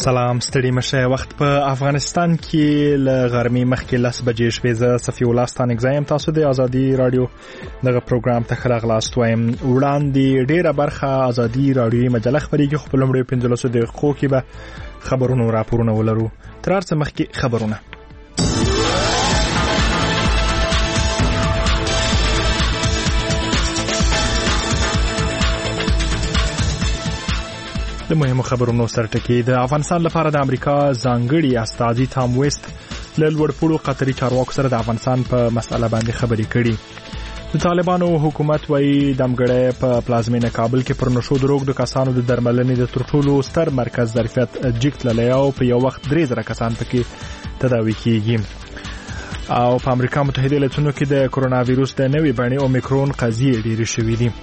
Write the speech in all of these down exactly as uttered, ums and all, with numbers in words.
سلام ستړي مشه. وخت په افغانستان کې ل غرمې مخکې لس بجې شوې. زه صفي الله ستانک زایم. تاسو د ازادي رادیو دغه پروګرام ته خراغلاست وایم. وړاندې ډیره برخه ازادي رادیو مجله خبرېږي، خو په لومړي پنځلسو دقیقو کې به خبرونو راپورونه ولرو. تر هر څه مخکې خبرونه. د مهمو خبرونو سرټکی. د افغانستان لپاره د امریکا ځانګړي استازي تام ویست له لوړپوړو قطري چارواکو سره د افغانستان په مسله باندې خبرې کړي. د طالبانو حکومت وايي دمګړی په پلازمینه کابل کې پر نشو دروغ د کسانو د درملنې د تر ټولو ستر مرکز ظرفیت جګ تللی او په یو وخت درې زره کسان پکې تداوي کیږي. او په امریکا متحده ایالاتونو کې د کرونا وایروس د نوې بڼې اومیکرون قضیې ډېرې شوې دي.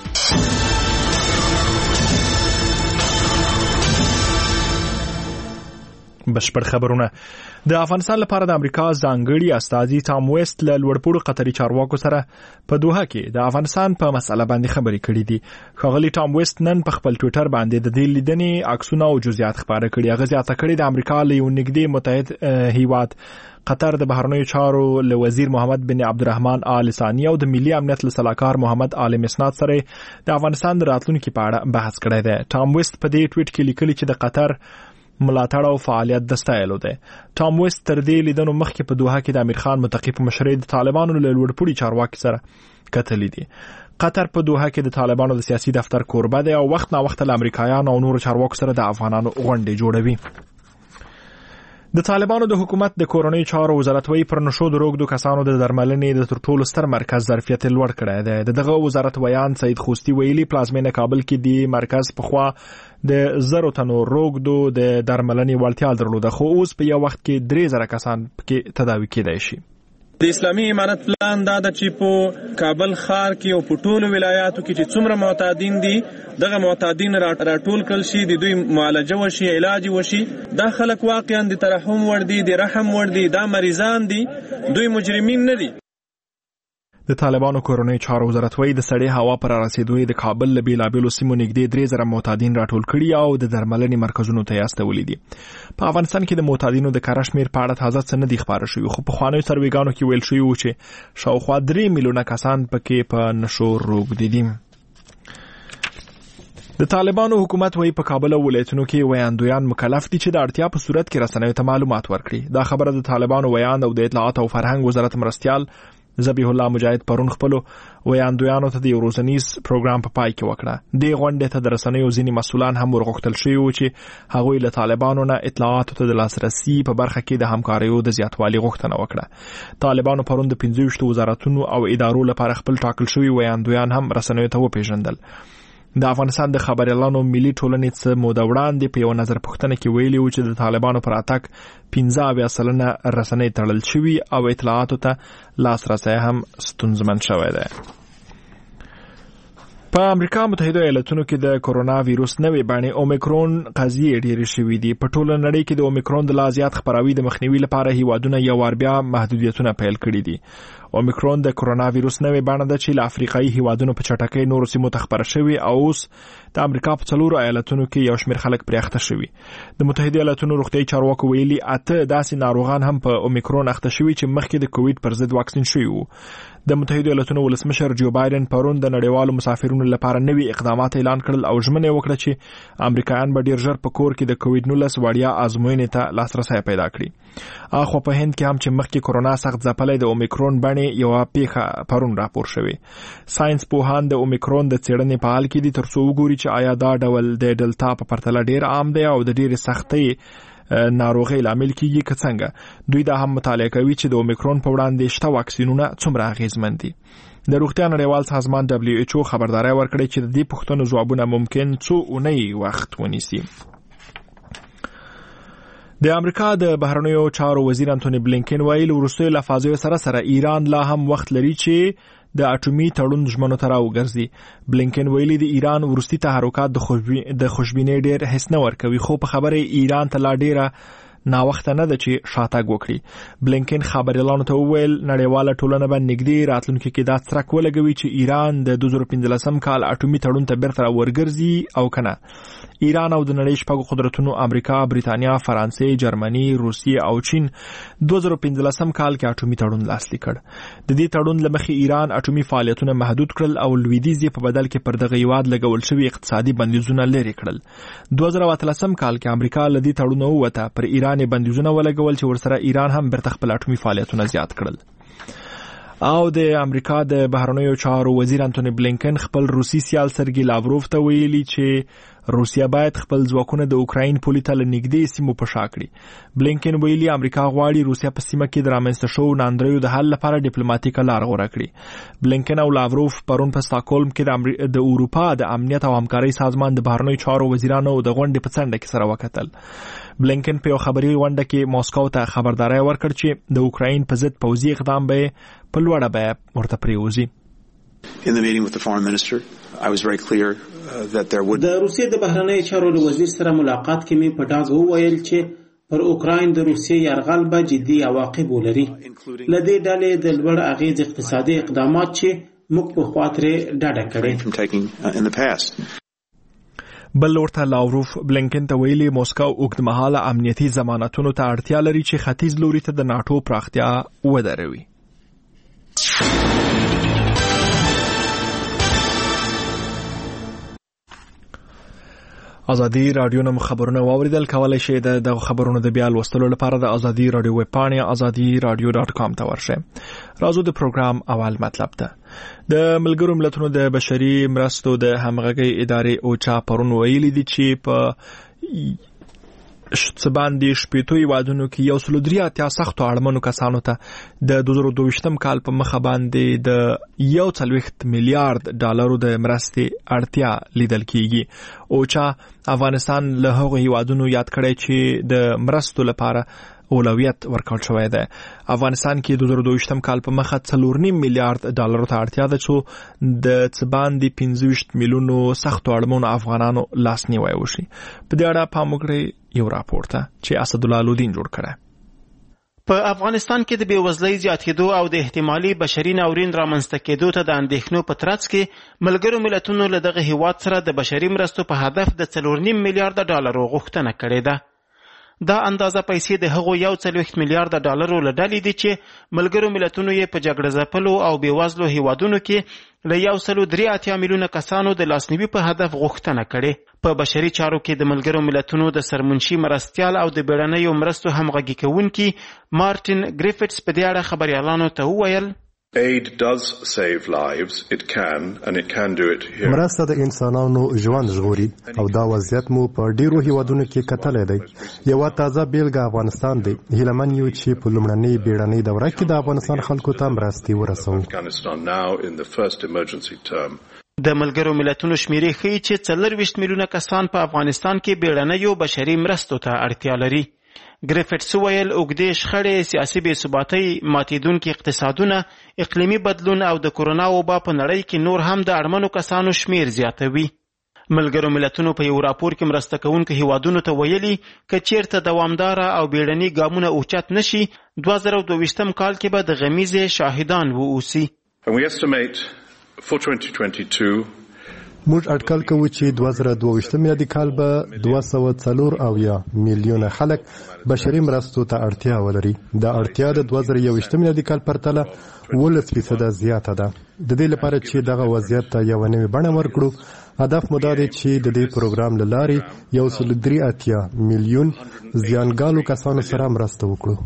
بشپړ خبرونه. د افغانستان لپاره د امریکا ځانګړي استازي تام ویست له لوړپوړو قطري چارواکو سره په دوحه کې د افغانستان په مسله باندې خبرې کړې دي. ښاغلي تام ویست نن په خپل ټوئیټر باندې د دې لیدنې عکسونه او جزئیات خبره کړي. هغه زیاته کړې د امریکا له یو نږدې متحد هیواد قطر د بهرنیو چارو له وزیر محمد بن عبدالرحمن آل ثانی او د ملي امنیت له سلاکار محمد آل مسناد سره د افغانستان د راتلونکو په اړه بحث کړی دی. تام ویست په دې ټویټ کې لیکلي چې د قطر ملاتړ او فعالیت د ستایلو دی. تام ویست تر دې لیدنو مخکې په دوحه کې د امیر خان متقی په مشرۍ د طالبانو له لوړپوړي چارواکي سره کتلې دي. قطر په دوحه کې د طالبانو د سیاسي دفتر کوربه دی او وخت نا وخت له امریکایانو او نورو چارواکو سره د افغانانو غونډې جوړوي. د طالبانو د حکومت د کورنۍ چارو وزارت وی پر نشو دروغ د کسانو د درملنې د تر ټولو ستر مرکز ظرفیت لوړ کړی دی. دغه وزارت ویان سید خوستی ویلي پلازمینه کابل کې دی مرکز په خوا د زرو تنو روغدو د درملنې وړتیا درلوده، خو اوس په یو وخت کې درې زره کسان کې تداوي کېدای شي. د اسلامي امارت پلان دا د چې په کابل ښار کې او په ټولو ولایاتو کې چې څومره معتادین دي دغه معتادین راټول کړل شي، د دوی معالجه وشي، علاج وشي. دا خلک واقعا د ترحم وړ دي، د رحم وړ دي، دا مریضان دي، دوی مجرمین نه دي. د طالبانو کورنۍ چارو وزارت وی د سړې هوا پر رسیدوی د کابل له بیلابیلو سیمو نږدې درې زره معتادین راټول کړي او د درملنې مرکزونو ته استولي دي. په افغانستان کې د معتادینو د کره شمېر په اړه تازه څه نه دي خبره شوي، خو په پخوانیو سروېګانو کې ویل شوي وو چې شاوخوا درې میلیونه کسان پکې په نشو روږدي دي. د طالبانو حکومت وی په کابل او ولایتونو کې ویاندویان مکلف دي چې د اړتیا په صورت کې رسنیو ته معلومات ورکړي. دا خبره د طالبانو ویاند او د اطلاعات او فرهنګ وزارت مرستیال ذبیح الله مجاهد پرون خپلو ویاندویانو ته د یو روزنیز پروګرام په پای کې وکړه. دې غونډې ته د رسنیو ځینې مسؤلان هم ورغوښتل شوي وو چې هغوی له طالبانو نه اطلاعاتو ته د لاسرسي په برخه کې د همکاریو د زیاتوالي غوښتنه وکړه. طالبانو پرون د پنځه ویشتو وزارتونو او ادارو لپاره خپل ټاکل شوي ویاندویان هم رسنیو ته وپیژندل. د افغانستان د خبريالانو ملي ټولنې څخه مو د وړاندې په یو نظر پوښتنه کې ویلي و چې د طالبانو پر اتاک پنځه اویا سلنه رسنۍ تړل شوي او اطلاعاتو ته لاسرسی هم ستونزمن شوی دی. په امریکا متحده ایالاتونو کې د کرونا وایروس نوې بڼې اومیکرون قضیې ډېرې شوې دي. په ټوله نړۍ کې د اومیکرون د لا زیات خپراوي د مخنیوي لپاره هیوادونه یو وار بیا محدودیتونه پیل کړي دي. اومیکرون د کرونا وایروس نوې بڼه ده چې له افریقایي هیوادونو په چټکۍ نورو سیمو ته خپره شوې او اوس د امریکا په څلورو ایالتونو کې یو شمېر خلک پرې اخته شوي. د متحده ایالاتونو روغتیايي چارواکو ویلي اته داسې ناروغان هم په اومیکرون اخته شوي چې مخکې د کووډ پر ضد واکسین شوي وو. د متحده ایالاتونو ولسمشر جو بایدن پرون د نړیوالو مسافرونو لپاره نوي اقدامات اعلان کړل او ژمنه وکړه چې امریکایان به ډیر ژر په کور کې د کووډ نولس وړیا ازموینې ته لاسرسی پیدا کړي. اخو په هند کې هم چې مخکې کرونا سخت ځپلې د اومیکرون بڼې یو پیښه پرون راپور شوی. ساينس پوهان د اومیکرون د څېړنې په حال کې دي ترڅو وګوري چې آیا دا ډول د ډلتا په پرتله ډیر عام دی او د ډیره سختۍ ناروغي لامل کیږي که څنګه. دوی دا هم مطالعه کوي چې د اومیکرون په وړاندې شته واکسینونه څومره اغیزمن دي. د روغتیا نړیوال سازمان دبليو ایچ او خبرداري ورکړې چې د دې پوښتنو ځوابونه ممکن څو اونۍ وخت ونیسي. د امریکا د بهرنیو چارو وزیر انټونی بلینکن ویل وروستیو لفاظیو سره سره ایران لا هم وخت لري چې د اټومي تړون ژمنو ته راوګرځي. بلینکن ویلي د ایران وروستي تحرکات د خوشبینۍ ډېر هیڅ نه ورکوي، خو په خبره ایران ته لا ډېره نا وخت نه د چې شاتګ وکړي. بلینکن خبريالانو ته وویل نړیواله ټولنه به نږدې راتلونکي کې دا څرک ولګوي چې ایران د دوه زره پنځلسم کال اټومي تړون ته بیرته ورګرځي او کنه. ایران او د نړۍ شپږ قدرتونو امریکا، بریتانیا، فرانسې، جرمني، روسیې او چین دوه زره پنځلسم کال کې اټومي تړون لاسلیک کړ. د دې تړون لمخې ایران اټومي فعالیتونه محدود کړل او لویدیځ په بدل کې پر دغه هیواد لګول شوی اقتصادي بندیزونه لري کړل. دوه زره اتلسم کال کې امریکا له دې تړون ووته، پر ایران بندیزونه ولګول چې ورسره ایران هم بیرته خپل اټومي فعالیتونه زیات کړل. او د امریکا د بهرنیو چارو وزیر انټونی بلینکن خپل روسي سیال سرګي لاوروف ته ویلي چې روسیا باید خپل ځواکونه د اوکراین پولې ته لنږدې سیمو په شا کړي. بلینکن ویلي امریکا غواړي روسیا په سیمه کې د رامنځته شوو ناندریو د حل لپاره ډیپلوماټیکه لار غوره کړي. بلینکن او لاوروف پرون په سټاکهولم کې د اروپا د امنیت او همکارۍ سازمان د بهرنیو چارو وزیرانو د غونډې په څنډه کې سره وکتل. بلینکن په یو خبري غونډه کې ماسکو ته خبرداري ورکړ چې د اوکراین په ضد پوځي اقدام به په لوړه بیه ورته پریوزي. In the meeting with the foreign minister, I was very clear uh, that there would د روسیې د بهرنیو چارو وزیر سره ملاقات کې مې په ډاګ وویل چې پر اوکراین د روسیې یرغل به جدي عواقب ولري. لدې ډلې د لوړ اغیز اقتصادي اقدامات چې موږ په خاطر ډاډه کړي. بل ورته لاوروف بلینکن ته ویلي موسکو اوږدمهاله امنیتي ضمانتونو ته اړتیا لري چې ختیځ لوري ته د ناټو پراختیا ودروي. ازادي رادیو نم خبرونه واوریدل. کولای شئ د دغه خبرونو د بیا لوستلو لپاره د ازادي رادیو ویب پاڼه ازادي رادیو ډاټ کام ته ورشئ. راځو د پروګرام اول مطلب ته. د ملګرو ملتونو د بشري مرستو د همغږي ادارې اوچا پرون ویلي دي چې په شتباندې شپېتو هیوادونو کې یو سل درې اتیا سختو اړمنو کسانو ته د دوه زره دوه کال په مخه باندې د یو څلوېښت میلیارډ ډالرو د مرستې اړتیا لیدل کیږي. اوچا افغانستان له هغو هیوادونو یاد کړی چې د مرستو لپاره اولویت ورکړل شوی دی. افغانستان کې د دوه زره دوه کال په مخه څلور نیم میلیارډ ډالرو ته اړتیا ده چې د څباندې پنځه ویشت میلیونو سختو اړمنو افغانانو لاسنیوی وشي. په دې اړه پام وکړئ یو راپور ته چې اسدالله لودین جوړ کړی. په افغانستان کې د بېوزلۍ زیاتېدو او د احتمالي بشري ناورین رامنځته کېدو ته د اندېښنو په ترڅ کې ملګرو ملتونو له دغه هیواد سره د بشري مرستو په هدف د څلور نیم میلیارډ ډالرو غوښتنه کړې ده. دا اندازه پیسې د هغو یو څلوېښت میلیارډ ډالرو له ډلې دي چې ملګرو ملتونو یې په جګړه ځپلو او بېوزلو هیوادونو کې له یو سل درې اتیا میلیونه کسانو د لاسنیوي په هدف غوښتنه کړې. په بشري چارو کې د ملګرو ملتونو د سرمنشي مرستیال او د بیړنیو مرستو همغږي کوونکي مارټین ګریفټس په دې اړه خبريالانو ته وویل Aid does save lives. It can and it can do it here. مرسته د انسانانو ژوند ژغوري او دا وضعیت مو په ډیرو هیوادونو کې کتلای دی. یو تازه بیلګه افغانستان دی. هیلمن یو چې په لومړنۍ بیړنۍ دوره کې د افغانستان خلکو ته مرستې ورسوي. Afghanistan now in the first emergency term. د ملګرو ملتونو شمیرې ښیي چې څلور ویشت میلیونه کسان په افغانستان کې بیړنیو بشري مرستو ته اړتیا لري. ګریفټس ویل اوږدې شخړې، سیاسي بې ثباتۍ، ماتېدونکي اقتصادونه، اقلیمي بدلون او د کورونا وبا په نړۍ کې نور هم د اړمنو کسانو شمیر زیاتوي. ملګرو ملتونو په یو راپور کې مرسته کوونکو هیوادونو ته ویلي که چیرته دوامداره او بیړني ګامونه اوچت نشي، دوه زره دوه کال کې به د غمیزې شاهدان واوسي. And we estimate for twenty twenty-two موږ اټکل کوو چې دوه زره دوه میلادي کال به دوه سوه څلور اویا میلیونه خلک بشري مرستو ته اړتیا ولري. دا اړتیا د دوه زره یوویشت میلادي کال پرتله اوولس فیصده زیاته ده. د دې لپاره چې دغه وضعیت ته یو نوې بڼه ورکړو، هدف مو دا دی چې د دې پروګرام له لارې یو سل درې اتیا میلیون زیانګالو کسانو سره مرسته وکړو.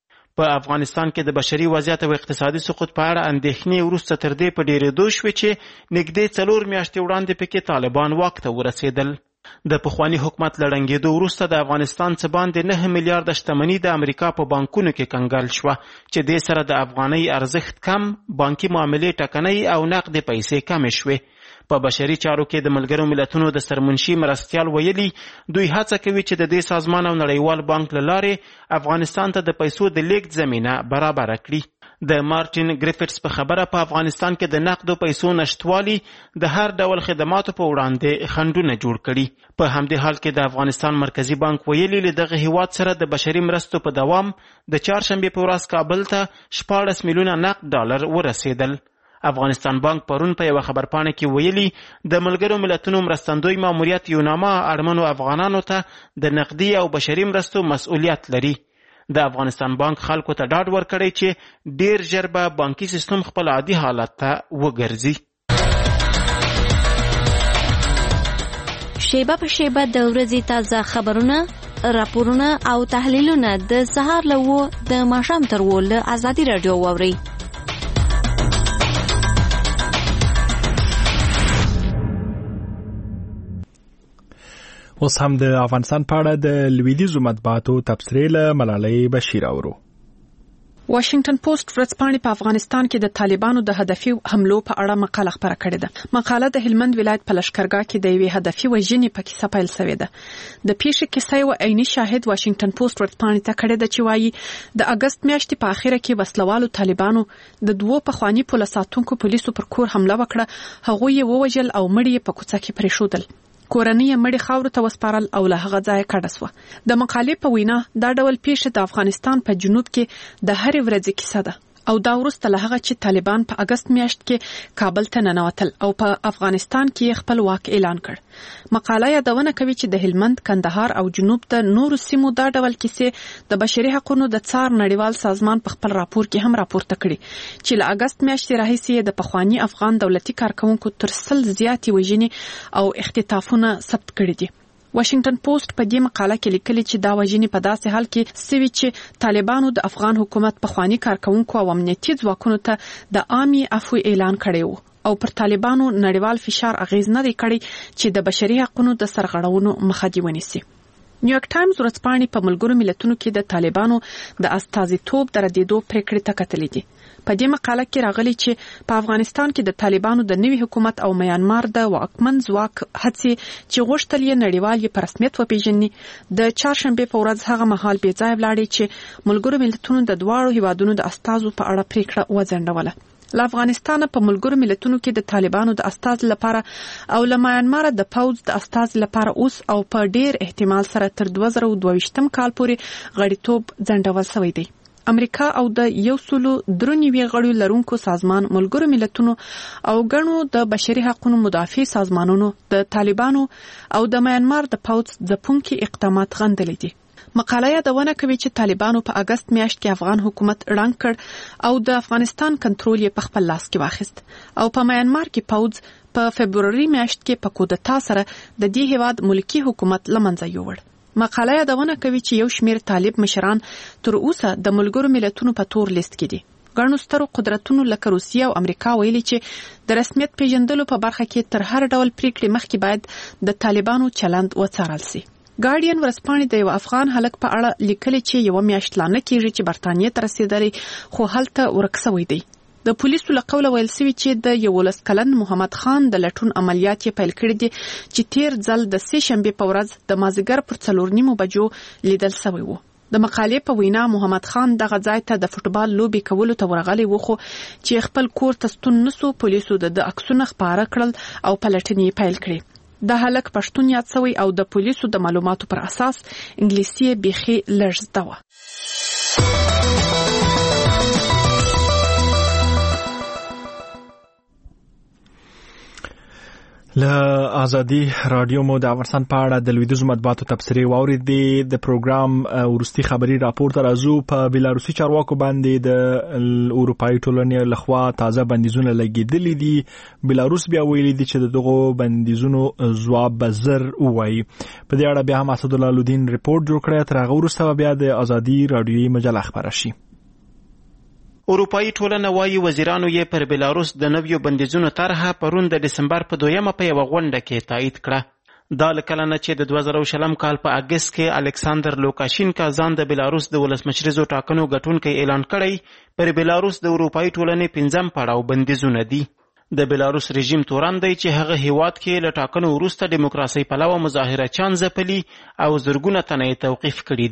په افغانستان کې د بشري وضعیت او اقتصادي سقوط په اړه اندېښنې وروسته تر دې په ډېرېدو شوې چې نږدې څلور میاشتې وړاندې پکې طالبان واک ته ورسېدل. د پخواني حکومت له ړنګېدو وروسته د افغانستان څه باندې نه میلیارډه شتمني د امریکا په بانکونو کې کنګل شوه چې دې سره د افغانۍ ارزښت کم، بانکي معاملې ټکنۍ او نقدې پیسې کمې شوې. په بشري چارو کې د ملګرو ملتونو د سرمنشي مرستیال ویلي دوی هڅه کوي چې د دې سازمان او نړیوال بانک له لارې افغانستان ته د پیسو د لیږد زمینه برابره کړي. د مارټین ګریفټس په خبره په افغانستان کې د نقدو پیسو نشټوالي د هر ډول خدماتو په وړاندې خنډونه جوړ کړي. په همدې حال کې د افغانستان مرکزی بانک ویلي له دغه هیواد سره د بشري مرستو په دوام د چهارشنبه په ورځ کابل ته شپاړس میلیونه نقد ډالر ورسېدل. افغانستان بانک پرون په یو خبرپاڼه کې ویلي د ملګرو ملتونو مرستندوی ماموریت یوناما اړمنو افغانانو ته د نقدي او بشري مرستو مسؤلیت لري. د افغانستان بانک خلکو ته ډاډ ورکړی چې ډیر ژر به بانکي سیستم خپل عادي حالت ته وګرځي. شیبه په شیبه د ورځې تازه خبرونه، راپورونه او تحلیلونه د سهار له وو د ماښام تر وو له ازادي راډیو واورئ. اوس هم د افغانستان په اړه د لویدیځو مطبوعاتو تبصرې له ملالۍ بشیر اورو. واشنگټن پوسټ ورځپاڼې په افغانستان کې د طالبانو د هدفي حملو په اړه مقاله خپره کړې ده. مقاله د هلمند ولایت په لشکرګاه کې د یوې هدفي وژنې په کیسه پیل شوې ده. د پیښې کیسه یو عیني شاهد واشنگټن پوسټ ورځپاڼې ته کړې ده چې وایي د اگست میاشتې په اخره کې وسلوالو طالبانو د دوو پخواني پولیس ساتونکو پولیسو پر کور حمله وکړه. هغوی یې ووژل او مړي یې په کوڅه کې پرېښودل. کورنۍ یې مړي خاورو ته وسپارل او له هغه ځایه کډه سوه. د مقالې په وینا دا ډول پیښه د افغانستان په جنوب کې د هرې ورځې کیسه ده او دا وروسته له هغه چې طالبان په اگست میاشت کې کابل ته ننوتل او په افغانستان کې خپل واک اعلان کړ. مقاله یادونه کوي چې د هلمند، کندهار او جنوب د نورو سیمو دا ډول کیسې د بشري حقوقو د څار نړیوال سازمان په خپل راپور کې هم راپورته کړي چې له اگست میاشتې راهیسې د پخوانی افغان دولتي کارکونکو تر سل زیاتې وژنې او اختطافونه ثبت کړي دي. واشنگټن پوسټ په دې مقاله کې لیکلي چې دا وژنې په داسې حال کې سوي چې طالبانو د افغان حکومت پخوانی کارکونکو او امنیتي ځواکونو ته د عامي عفو اعلان کړی وو او پر طالبانو نړیوال فشار اغیز نه دی کړی چې د بشري حقوقو د سرغړونو مخه دې ونیسي. نیویارک ټایمز ورځپاڼې په ملګرو ملتونو کې د طالبانو د استازیتوب د ردېدو پریکړې ته کتلې دي. په دې مقاله کې راغلي چې په افغانستان کې د طالبانو د نوي حکومت او میانمار د واکمن ځواک هڅې چې غوښتل یې نړیوال یې په رسمیت وپیژني د چهارشنبه په ورځ هغه مهال بې ځایه ولاړې چې ملګرو ملتونو د دواړو هیوادونو د استازو په اړه پریکړه وځنډوله. له افغانستان په ملګرو ملتونو کې د طالبانو د استاذ لپاره او له میانمار د پوز د استاذ لپاره اوس او په ډیر احتمال سره تر دوه زره دوه ویشتم کال پورې غړیتوب ځنډول شوی دی. امریکا او د یو سلو درنیوي غړیو لرونکو سازمان، ملګرو ملتونو او ګڼو د بشري حقوقو مدافع سازمانونو د طالبانو او د میانمار د پوز ځپونکي اقدامات غندلي دي. مقاله یادونه کوي چې طالبانو په اگست میاشت کې افغان حکومت ړنګ کړ او د افغانستان کنټرول یې په خپل لاس کې واخیست او په میانمار کې پوز په فبروري میاشت کې په کودتا سره د دې هیواد ملکی حکومت لمنځه یووړ. مقاله یادونه کوي چې یو شمیر طالب مشران تر اوسه د ملګرو ملتونو په تور لیست کې دي. ګڼو سترو قدرتونو لکه روسیه او امریکا ویلي چې د رسمیت پیژندلو په برخه کې تر هر ډول پریکړې مخکې باید د طالبانو چلند وڅارل شي. ګارډین ورځپاڼې د یو افغان هلک په اړه لیکلي چې یو میاشت لا نه کېږي چې برتانیې ته رسېدلی خو هلته ورک شوی دی. د پولیسو له قوله ویل شوي چې د یولس کلن محمد خان د لټون عملیات یې پیل کړي دي چې تیر ځل د سې شنبې په ورځ د مازدیګر پر څلور نیمو بجو لیدل شوی و. د مقالې په وینا محمد خان دغه ځای ته د فوټبال لوبي کولو ته ورغلی و خو چې خپل کور ته ستون نسو پولیسو د عکسونه خپاره کړل او پلټنې پیل کړې. د هلک پښتون یاد شوی او د پولیسو د معلوماتو پر اساس انګلیسي بيخي لږ زده و. له ازادي رادیو مو د افغانستان په اړه د لویدیځو مطبوعاتو تبصرې واورېدې. د پروګرام ورستي خبري راپور تر ازو په بلاروسي چارواکو باندې د اروپאי ټولنې لخوا تازه بندیزونه لګیدلې دي. بلاروس بیا ویلي دي چې دغه بندیزونو ځواب بزر وایي. په دې اړه بیا هم اسد الله الدین ریپورت جوړ کړی. تر هغه وروسته بیا د ازادي رادیوي مجله خبره شي. اروپאי ټولنه وايي وزیرانو یې پر بلاروس د نویو بندیزونو طرحه پرون د دسمبر په دویمه په یوه غونډه کې تایید کړه. دا له کله نه چې د دوه زره شلم کال په اګست کې الکساندر لوکاشینکا ځان د بلاروس د ولسمشریزو ټاکنو ګټونکی اعلان کړی، پر بلاروس د اروپאי ټولنې پنځم پړاو بندیزونه دي. د بلاروس رژیم تورن دی چې هغه هیواد کې له ټاکنو وروسته دیموکراسي پلوه مظاهره چان ځپلي او زرګونه تنه توقیف کړي دي.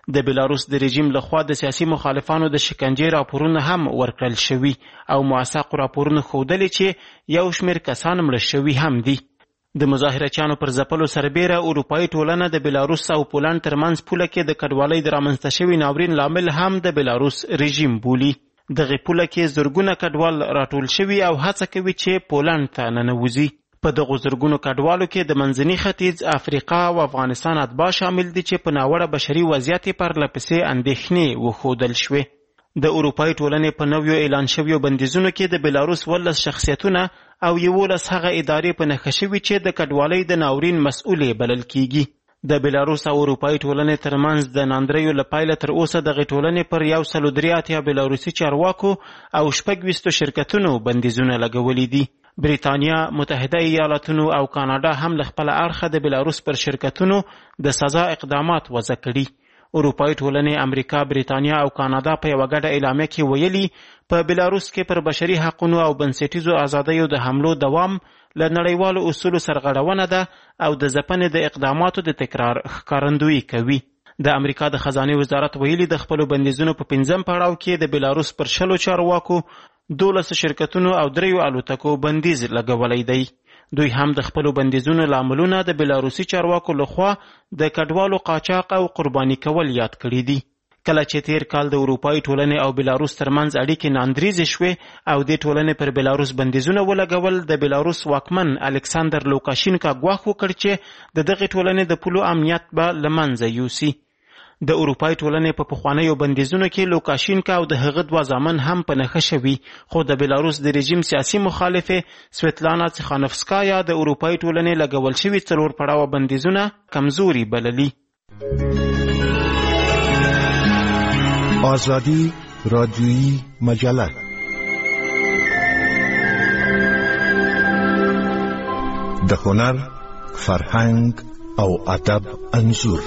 د بیلاروس د رژیم لخوا د سیاسي مخالفانو د شکنجې راپورونه هم ورکړل شوي او موثق راپورونه ښودلي چې یو شمېر کسان مړه شوي هم دي. د مظاهرچیانو پر ځپلو سربیره اروپایي ټولنه د بیلاروس او پولنډ ترمنځ پوله کې د کډوالۍ د رامنځته شوي ناورین لامل هم د بیلاروس رژیم بولي. دغې پوله کې زرګونه کډوال راټول شوي او هڅه کوي چې پولنډ ته ننوځي. په دغو زرګونو کډوالو کې د منځني ختیځ، افریقا او افغانستان اتباع شامل دي چې په ناوړه بشري وضعیت یې پرله پسې اندېښنې وښودل شوې. د اروپایي ټولنې په نویو اعلان شویو بندیزونو کې د بیلاروس ولس شخصیتونه او یولس هغه ادارې په نښه شوي چې د کډوالۍ د ناورین مسؤلې بلل کیږي. د بیلاروس او اروپایي ټولنې ترمنځ د ناندریو له پیله تر اوسه دغې ټولنې پر یو سل درې اتیا بیلاروسي چارواکو او شپږ ویشتو شرکتونو بندیزونه لګولي دي. بریتانیا، متحده ایالاتونو او کاناډا هم له خپله اړخه د بیلاروس پر شرکتونو د سزا اقدامات وضع کړي. اروپایي ټولنې امریکا، بریتانیا او کاناډا په یوه ګډه اعلامیه کې ویلي په بیلاروس کې پر بشري حقونو او بنسټیزو ازادیو د حملو دوام له نړیوالو اصولو سرغړونه ده او د ځپنې د اقداماتو د تکرار ښکارندویي کوي. د امریکا د خزانې وزارت ویلي د خپلو بندیزونو په پنځم پړاو کې د بیلاروس پر شلو چارواکو، دولس شرکتونو او دریو الوتکو بندیز لګولی دی. دوی هم د خپلو بندیزونو لاملونه د بیلاروسي چارواکو لخوا د کډوالو قاچاق او قرباني کول یاد کړي دي. کله چې تیر کال د اروپایي ټولنې او بیلاروس ترمنځ اړیکې ناندریزې شوې او دې ټولنې پر بیلاروس بندیزونه ولګول، د بیلاروس واکمن الکساندر لوکاشینکا ګواښ وکړ چې د دغې ټولنې د پولو امنیت به له منځه یوسي. د اروپایي ټولنې په پخوانیو بندیزونو کې لوکاشینکا او د هغه دوه زامن هم په نښه شوي، خو د بیلاروس د رژیم سیاسي مخالفې سویتلانا څخانوفسکایا د اروپایي ټولنې لګول شوي څلور پړاوه بندیزونه کمزوري بللي. آزادی رادیویی مجله د هنر، فرهنګ او ادب انځور.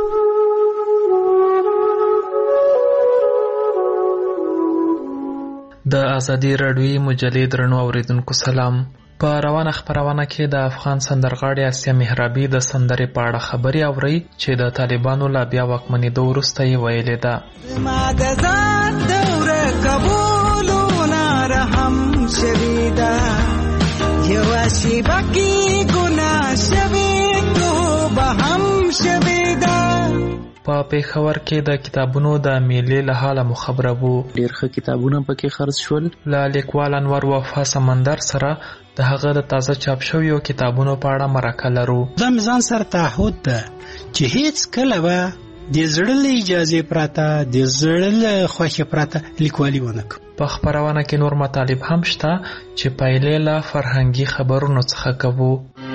د ازادي راډیویي مجلې درنو اوریدونکو سلام. په روانه خپرونه کې د افغان سندرغاړي اسیا محرابي د سندرې په اړه خبرې اورئ چې د طالبانو لا بیا واکمنېدو وروسته یې ویلې ده. ما د ذات دوره قبولونه رحم شوي ده، یوه شیبه کې ګناه شوي توبه هم شوي ده. په پېښور کې د کتابونو د میلې له حاله مو خبره وو. ډېر ښه کتابونه پکې خرڅ شول. له لیکوال انور وفا سمندر سره د هغه د تازه چاپ شویو کتابونو په اړه مرکه لرو. دا مې ځان سره تعهد ده چې هیڅ کله به د زړه له اجازې پرته، د زړه له خوښې پرته لیکوالي ونه کړم. په خپرونه کې نور مطالب هم شته چې پایلې له فرهنګي خبرونو څخه کوو.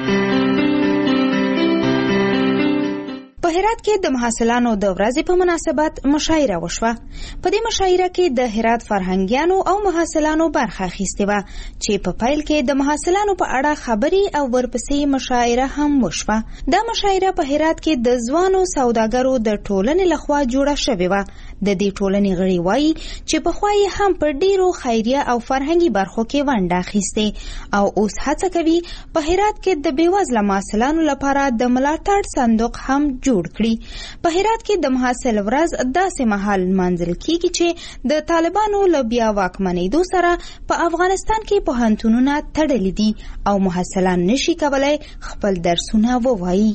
په هرات کې د محصلانو د ورځې په مناسبت مشاعره وشوه. په دې مشاعره کې د هرات فرهنګیانو او محصلانو برخه اخیستې وه چې په پیل کې د محصلانو په اړه خبرې او ورپسې مشاعره هم وشوه. دا مشاعره په هرات کې د ځوانو سوداګرو د ټولنې لخوا جوړه شوې وه. د دې ټولنې غړي وایي چې پخوا یې هم په ډیرو خیریه او فرهنګي برخو کې ونډه اخیستې او اوس هڅه کوي په هرات کې د بېوزله محصلانو لپاره د ملاتړ صندوق هم جوړ کړي. په هرات کې د محصل ورځ داسې مهال لمانځل کیږي چې د طالبانو له بیا واکمنېدو سره په افغانستان کې پوهنتونونه تړلي دي او محصلان نشي کولای خپل درسونه ووایي.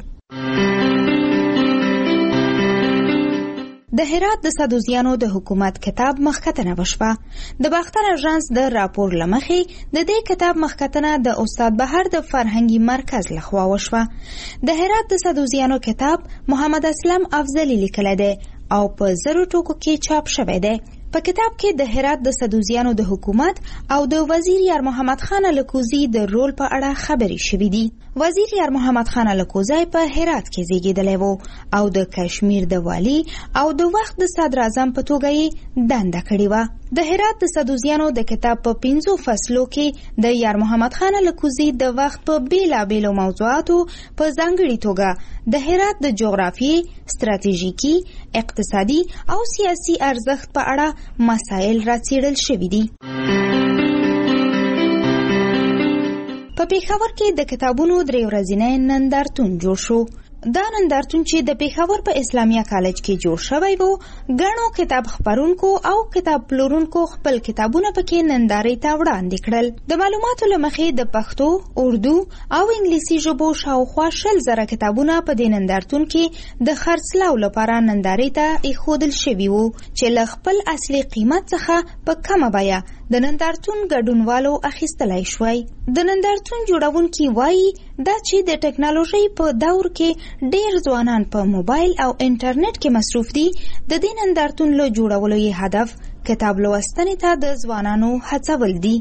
د هرات د سدوزیانو د حکومت کتاب مخکتنه وشوه. د باختر اژانس د راپور لمخې د دې کتاب مخکتنه د استاد بهر د فرهنګي مرکز لخوا وشوه. د هرات د سدوزیانو کتاب محمد اسلم افضلی لیکلی دی او په زرو ټوکو کې چاپ شوی دی. په کتاب کې د هرات د سدوزیانو د حکومت او د وزیر یار محمد خان الکوزی د رول په اړه خبرې شوې دي. وزیر یار محمد خان الکوزی په هرات کې زیږیدلی و او د کشمیر د والی او د وخت د صدر اعظم په توګه یې دنده کړې وه. د هرات د سدوزیانو د کتاب په پنځو فصلو کې د یار محمد خان الکوزی د وخت په بیلابیلو موضوعاتو په ځانګړې توګه د هرات د جغرافیې، ستراتیژیکي، اقتصادي او سیاسي ارزښت په اړه مسایل راڅېړل شوي دي. په پېښور کې د کتابونو درې ورځنی نندارتون جوړ شو. دا نندارتون چې د پیښور په اسلامیه کالج کې جوړ شوی وو، غنو کتاب خپرونکو او کتاب پلورونکو خپل کتابونه پکې نندارې ته وړاندې کړل. د معلوماتو له مخې د پښتو، اردو او انګلیسي ژبو شاوخوا شل زره کتابونه په دې نندارتون کې د خرڅلاو لپاره نندارې ته ایښودل شوي وو چې له خپل اصلي قیمت څخه په کمه بیه د نندارتون ګډونوالو اخیستلی شوی. د نندارتون جوړونکي وایي دا چې د ټکنالوژۍ په دور کې ډېر ځوانان په موبایل او انټرنیټ کې مصروف دي، د دې نندارتون له جوړولو یې هدف کتاب لوستنې ته د ځوانانو هڅول دي.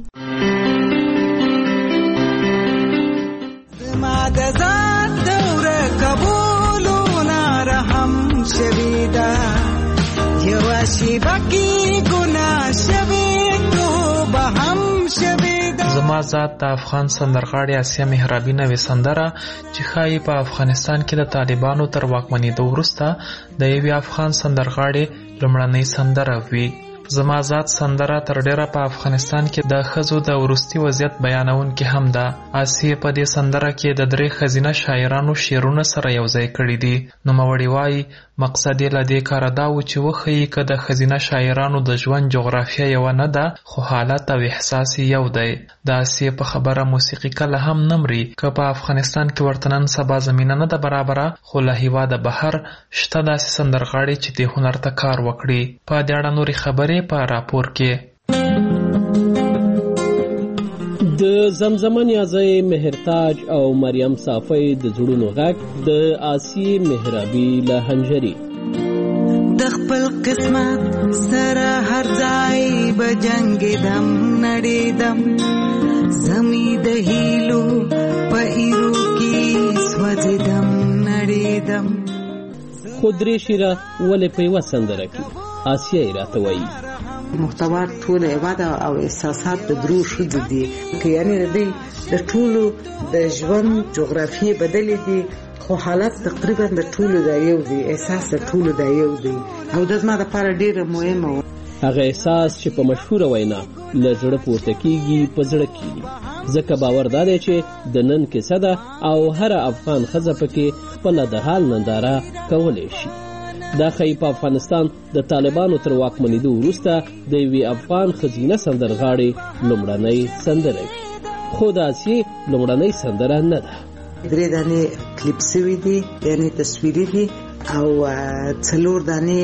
ما د ذات دوره قبولونه رحم شویدا یو شیبه کې ګناه شوی توبه هم شویدا. زما ذات د افغان سندرغاړي آسیا محرابي نوې سندره چې ښایي په افغانستان کې د طالبانو تر واکمنېدو وروسته د یوې افغان سندرغاړي لومړنۍ سندره وي. زما ذات سندره تر ډیره په افغانستان کې د ښځو د وروستي وضعیت بیانونکې هم ده. آسیې په دې سندره کې د درې ښځینه شاعرانو شعرونه سره یوځای کړي دي. نوموړي وایي مقصد یې له دې کاره دا و چې وښیي که د ښځینه شاعرانو د ژوند جغرافیه یوه نه ده، خو حالت او احساس یو دی. د آسیې په خبره موسیقي کله هم نه مري. که په افغانستان کې ورته نن سبا زمینه نه ده برابره، خو له هېواده بهر شته داسې سندرغاړي چې دې هنر ته کار وکړي. په دې اړه نورې خبرې په راپور کې. د زمزمه نیازی مهرتاج او مریم صافی د زړونو غږ د آسیې محرابي له هنجري. د خپل قسمت سره هر ځای به جنګېدم نړېدم، زمي د هیلو په ایرو کې سوځېدم نړېدم. خو درې شیره ولې په یوه سندره کې آسیه یې راته وایي. محتوا ټوله یوه ده او احساسات د درو ښځو دي، که یعنې د دوی د ټولو د ژوند جغرافیې بدلې دي، خو حالت تقریبا د ټولو دا یو دی، احساس د ټولو دا یو دی، او دا زما دپاره ډېره مهمه وه. هغه احساس چې په مشهوره وینا له زړه پورته کېږي په زړه کېږي، ځکه باور دا دی چې د نن کیسه ده او هره افغان ښځه پکې خپله د حال ننداره کولی شي. دا ښایي په افغانستان د طالبانو تر واکمنېدو وروسته د یوې افغان ښځینه سندرغاړې لومړنۍ سندره وي، خو د آسیې لومړنۍ سندره نه ده. درې دانې کلیپ سوي دي، یعنې تصویري دي، او څلور دانې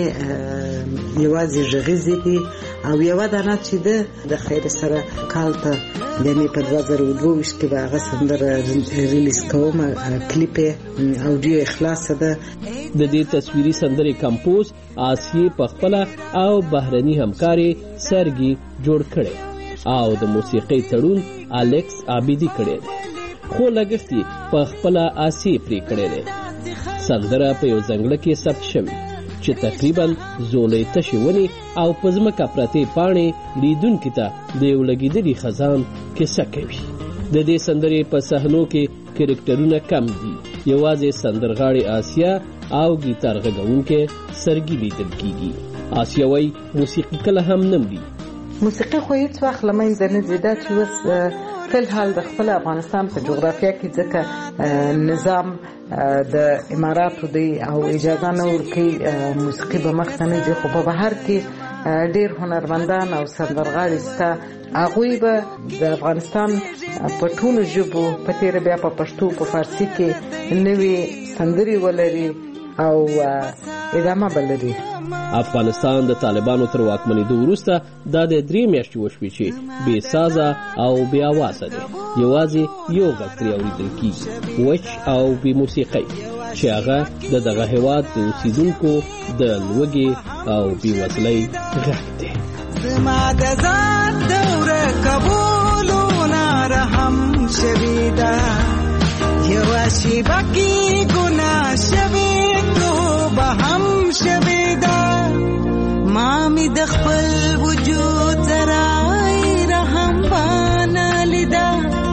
یوازې غږیزې دي، او یوه دانه چې ده د خیر سره کال ته یعنې په دوه زره دوه ویشت کې به هغه سندره ریلیز کوم، کلیپ یې اوډیو اخلاصه ده. د دې تصویري سندرې کمپوز آسیې په خپله او بهرني همکارې سرګي جوړ کړی او د موسیقۍ تړون الکس عابدي کړی دی، خو لګښت یې په خپله آسیې پرې کړی دی. سندره په یو ځنګله کې ثبت شوې چې تقریبا زولۍ تشې ونې او په ځمکه پرتې پاڼې لیدونکي ته د یو لګېدلي خزان کیسه کوي. د دې سندرې په صحنو کې کرکټرونه کم دي، یوازې سندرغاړې آسیه او ګیتار غږونکی سرګي لیدل کېږي. آسیه وایي موسیقي کله هم نه مري. موسیقي خو هېڅ وخت له منځه نه ځي، دا چې اوس فلحال د خپل افغانستان په جغرافیه کې ځکه نظام د اماراتو دی او اجازه نه ورکوي موسیقي به مخته نه ځي، خو په بهر کې ډېر هنرمندان او سندرغاړي شته، هغوی به د افغانستان په ټولو ژبو په تېره بیا په پښتو په فارسي کې نوې سندرې ولري او ادامه به لري. افغانستان د طالبانو تر واکمنېدو وروسته دا د درې میاشتې وشوې چې بې سازه او بې اوازه دی، یوازې یو غږ ترې اورېدل کېږي، وچ او بې موسیقۍ، چې هغه د دغه هېواد د اوسېدونکو د لوږې او بېوزلۍ غږ دی. زما د ذات دوره قبولونه رحم شویدا یوه شیبه کې ګناه شوې توبه هم شویدا. ما می د خپل وجود سره رحم بانه لیدا،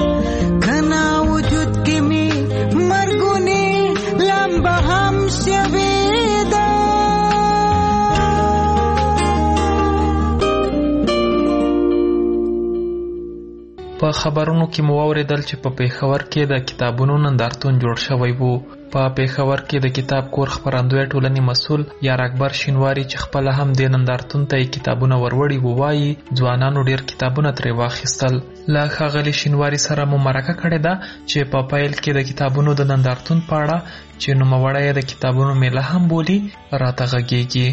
کنا وجود کې می مرګونې لمبه هم شویدا. په خبرونو کې مو واورېدل چې په پېښور کې د کتابونو نندارتون جوړ شوی وو. په پیښور کې د کتاب کور خپرندوی ټولنې مسؤل یار اکبر شینواری چې خپل هم د نندارتون ته کتابونه وروړي ووایي ځوانانو ډیر کتابونه ترې واخیستل. له ښاغلي شینواری سره مو مرکه کړې ده چې په پیل کې د کتابونو د نندارتون په اړه چې نوموړی د کتابونو میله هم بولي راته غږیږي.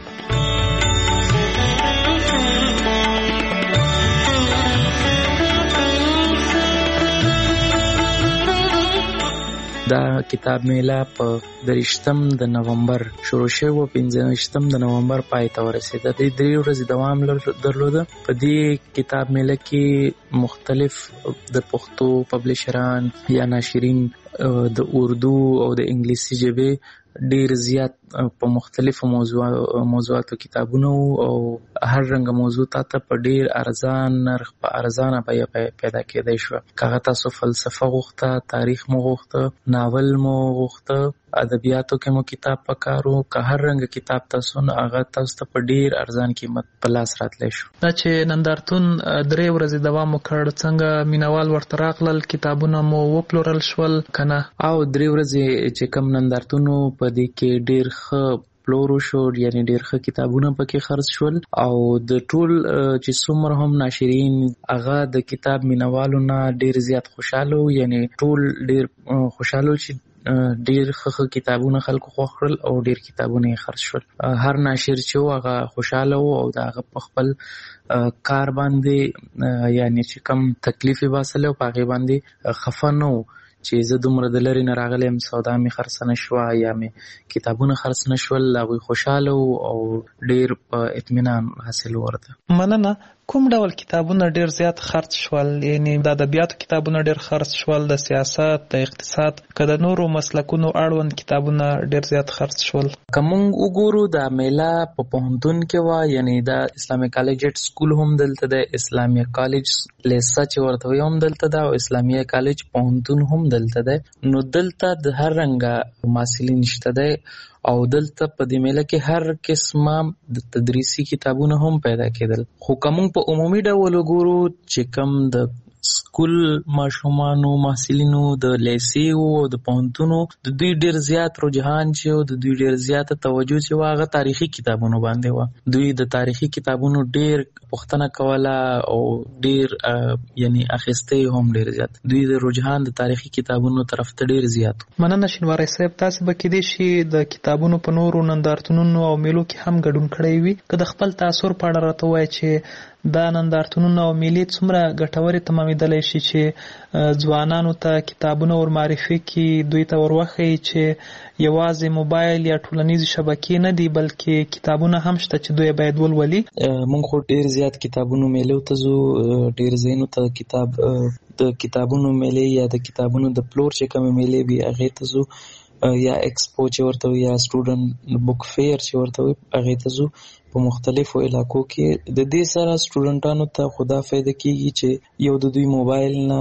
دا کتاب میله په دریشتم د نومبر شروع شوه، پنځه د نومبر پای ته ورسېده. د درې ورځې دوام درلوده. په دې کتاب میله کې مختلف د پښتو پبلشران یا ناشرین د اردو او د انګلیسي ژبې ډیر زیات په مختلفو موضوع موضوعاتو کتابونه او هر رنګ موضوع ته په ډیر ارزان نرخ په ارزانه بیه پیدا کېدای شو. که تاسو فلسفه غوښته، تاریخ مو غوښته، ناول مو غوښته، ادبیاتو کې مو کتاب پکارو، که هر رنګ کتاب تاسو نه هغه تاسو ته په ډیر ارزان قیمت په لاس راتلی شو. دا چې نندارتون درې ورځې دوام وکړ، څنګه مینوال ورته راغلل؟ کتابونه مو وپلورل شول که نه؟ او درې ورځې چې کوم نندارتونو په دې کې ډیر ښه پلورو شو، یعنی ډیر ښه کتابونه پکې خرڅ شول او د ټول چې څومره هم ناشرین هغه د کتاب مینوالو نه ډیر زیات خوشاله وو، یعنی ټول ډیر خوشاله چې ډیر ښه کتابونه خلکو خوښ کړل او ډیر کتابونه یې خرڅ شول. هر ناشر چې و هغه خوشاله و او د هغه په خپل کار باندې یعنی چې کم تکلیف یې باسلی او په هغې باندې خفه نه و چې زه دومره د لرې نه راغلی یم، سودا مې خرڅه نه شوه یا مې کتابونه خرڅ نه شول. هغوی خوشاله وو او ډیر په اطمینان حاصل ورته. مننه. کوم ډول کتابونه ډیر زیات خرڅ شول؟ یعنی د ادبیاتو کتابونه ډیر خرڅ شول، د سیاست، د اقتصاد، که د نورو مسلکونو اړوند کتابونه ډیر زیات خرڅ شول؟ که موږ وګورو دا میله په پوهنتون کې وه، یعنی د اسلامي کالج سکول هم دلته ده، اسلامي کالج لیسه چې ورته وایي هم دلته ده او اسلامي کالج پوهنتون هم دلته ده. نو دلته د هر رنګه محصلین شته ده او دلته په دې میله کې هر قسمه د تدریسي کتابونه هم پیدا کېدل. خو که موږ په عمومي ډول وګورو چې کم د سکول ماشومانو محصلینو د لیسې او د پوهنتونو د دوی ډیر زیات رجحان چې او د دوی ډیر زیاته توجه چې و هغه تاریخي کتابونو باندې و. دوی د تاریخي کتابونو ډیر پوښتنه کوله او ډیر یعنی اخیسته هم ډیر زیات. دوی د رجحان د تاریخي کتابونو طرف ته ډیر زیات. مننه شینواری صاحب. تاسو به کېدای شي د کتابونو په نورو نندارتونونو او میلو کې هم ګډون کړی وي. که د خپل تاثر په اړه راته ووایئ چې دا نندارتونونه او میلې څومره ګټورې تمامېدلی شي چې ځوانانو ته کتابونه ور معرفي کړي، دوی ته ور وښیي چې یوازې موبایل یا ټولنیزې شبکې نه دي بلکې کتابونه هم شته چې دوی باید ولولي. موږ خو ډیر زیات کتابونو میلو ته ځو، ډیر ځایونو ته کتاب د کتابونو میلې یا د کتابونو د پلور چې کومې میلې وي هغې ته ځو، یا ایکسپو چې ورته وي یا سټوډنټ بک فیر چې ورته وي هغې ته ځو. په مختلفو علاقو کې د دې سره سټوډنټانو ته خو دا فایده کېږي چې یو د دوی موبایل نه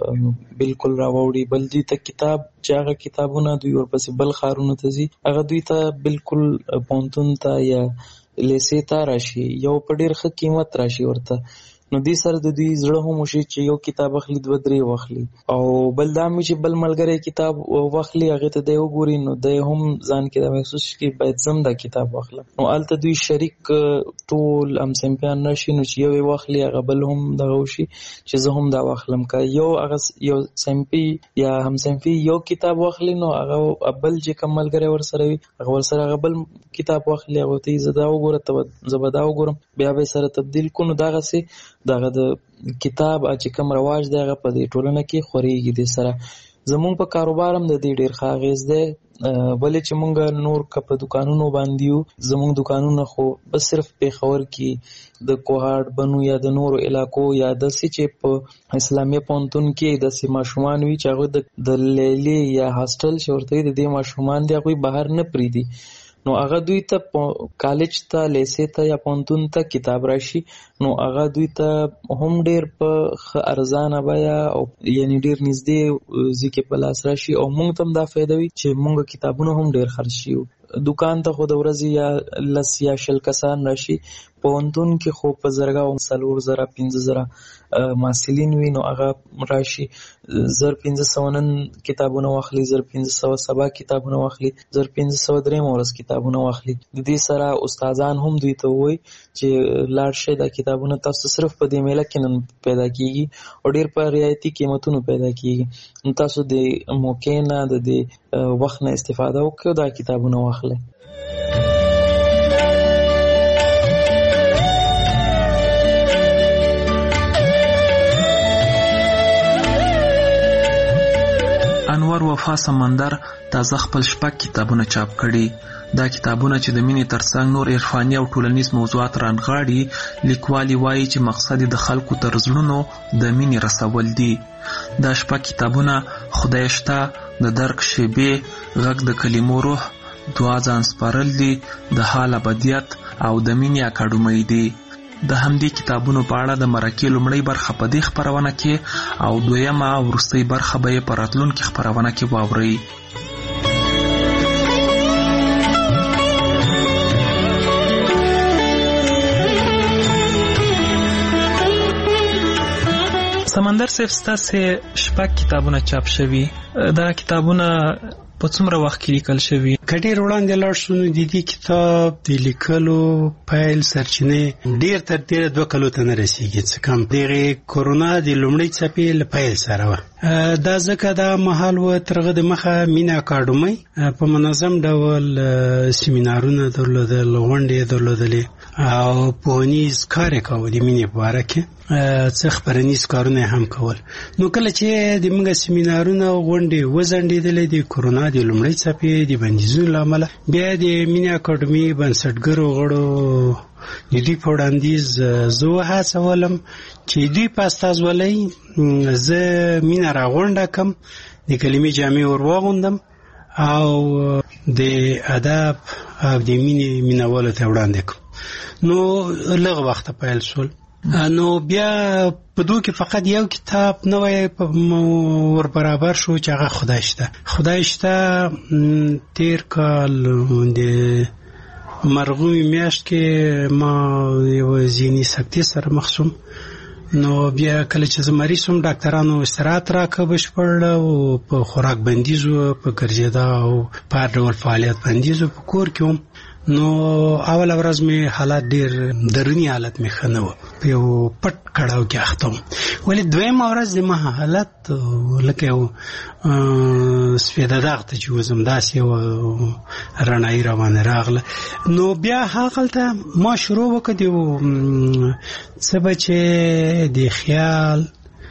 بالکل راوړي، بل دوی ته کتاب چې هغه کتابونه دوی ورپسې بل ښارونو ته ځي هغه دوی ته بالکل پوهنتون ته یا لیسې ته راشي، یو په ډېر ښه قیمت راشي ورته. نو دې سره د دوی زړه هم وشي چې یو کتاب اخلي دوه درې واخلي، او بل دا هم چې بل ملګری کتاب واخلي هغې ته دی وګوري نو دی هم ځان کې دا محسوس شي چې باید زه هم دا کتاب واخلم. نو هلته دوی شریک ټول همصنفیان راشي نو چې یو یې واخلي هغه بل هم دغه وشي چې زه هم دا واخلم. که یو هغه یو صنفي یا همصنفي یو کتاب واخلي نو هغه بل چې کوم ملګری ورسره وي هغه ورسره هغه بل کتاب واخلي، هغه ته یې زه دا وګوره زه به دا وګورم، بیا به یې سره تبدیل کړو. نو دغسې دغه د کتاب چې کوم رواج دی هغه په دې ټولنه کې خورېږي. دې سره زمونږ په کاروبار هم د دې ډېر ښه اغېز دی، ولې چې مونږ نور که په دوکانونو باندې یو، زمونږ دوکانونه خو بس صرف پیښور کې د کوهاټ بنو یا د نورو علاقو یا داسې چې په اسلامي پوهنتون کې داسې ماشومان وي چې هغوی د لیلې یا هاسټل چې ورته وي د دې ماشومان دي هغوی بهر نه پرېږدي، نو هغه دوی ته کالج ته لیسې ته یا پوهنتون ته کتاب راشي نو هغه دوی ته هم ډېر په ښه ارزانه بیه او یعنې ډېر نږدې ځای کې په لاس راشي، او موږ ته هم دا فایده وي چې موږ کتابونه هم ډېر خرڅ شي. دوکان ته خو د ورځې یا لس یا شل کسان راشي، پوهنتون کې خو په زرګاو څلور زره پنځه زره محصلین وي نو هغه راشي زر پنځه سوه نن کتابونه واخلي، زر پنځه سوه سبا کتابونه واخلي، زر پنځه سوه درېیمه ورځ کتابونه واخلي. د دې سره استادان هم دوی ته وایي چې لاړ شئ دا کتابونه تاسو صرف په دې میله کې نن پیدا کیږي او ډېر په رعایتي قیمتونو پیدا کیږي، نو تاسو د موقع نه د دې وخت نه استفاده وکړئ دا کتابونه واخلئ. انور وفا سمندر تازه خپل شپږ کتابونه چاپ کړي. دا کتابونه چې د مینې ترڅنګ نور عرفاني او ټولنیز موضوعات رانغاړي، لیکوالي وایي چې مقصد د خلکو تر زړونو د مینې رسول دي. دا شپږ کتابونه خدای شته، د درک شیبې، غږ د کلمو روح، دعا ځان سپارل دي، د حال ابدیت او د مینې اکاډمۍ دي. د همدې کتابونو په اړه د مرکې لومړۍ برخه په دې خپرونه کې او دویمه او وروستۍ برخه به یې په راتلونکي خپرونه کې واورئ. سمندر صاحب ستاسې شپږ کتابونه چاپ شوي، دا کتابونه په څومره وخت کې لیکل شوي؟ که ډېر وړاندې لاړ شو نو د دې کتاب د لیکلو پیل سرچینې ډېر تر ډېره دوه کلو ته نه رسېږي، څه کم دغې کورونا د لومړۍ څپې له پیل سره وه. دا ځکه دا مهال و تر هغه د مخه مینه اکاډمۍ په منظم ډول سیمینارونه درلودل، غونډې درلودلې او پوهنیز کار یې کاوه د مینې په باره کې، څه خپرنیز کارونه هم کول. نو کله چې د موږ سیمینارونه او غونډې وځنډېدلې د کورونا د لومړۍ څپې د بندیزونو له امله، بیا د مینې اکاډمۍ بنسټګرو غړو د دوی په وړاندیز زه وهڅولم چې دوی په استازولۍ زه مینه راغونډه کړم، د کلمې جامې ور واغوندم او د ادب او د مینې مینوالو ته وړاندې کړم. نو لږ وخته پیل شول. نو بیا په دوی کې فقط یو کتاب نوی ور برابر شو چې هغه خدای شته. خدای شته تیر کال د مرغومي میاشت کې ما یو ذهني سکتې سره مخ شوم. نو بیا کله چې زه مریض شوم ډاکټرانو استراحت راکړه بشپړ او په خوراک بندیز و، په ګرځېدا او په هر ډول فعالیت بندیز و، په کور کې وم. نو اول ورځ مې حالات ډېر درونی حالت مې ښه نه و، په یو پټ کړاو کې اخته وم. ولې دویمه ورځ زما حالت لکه یو سپېده داغ ته چې وځم داسې یوه رڼایي راباندې راغله. نو بیا هغلته ما شروع وکړه د څه به چې د خیال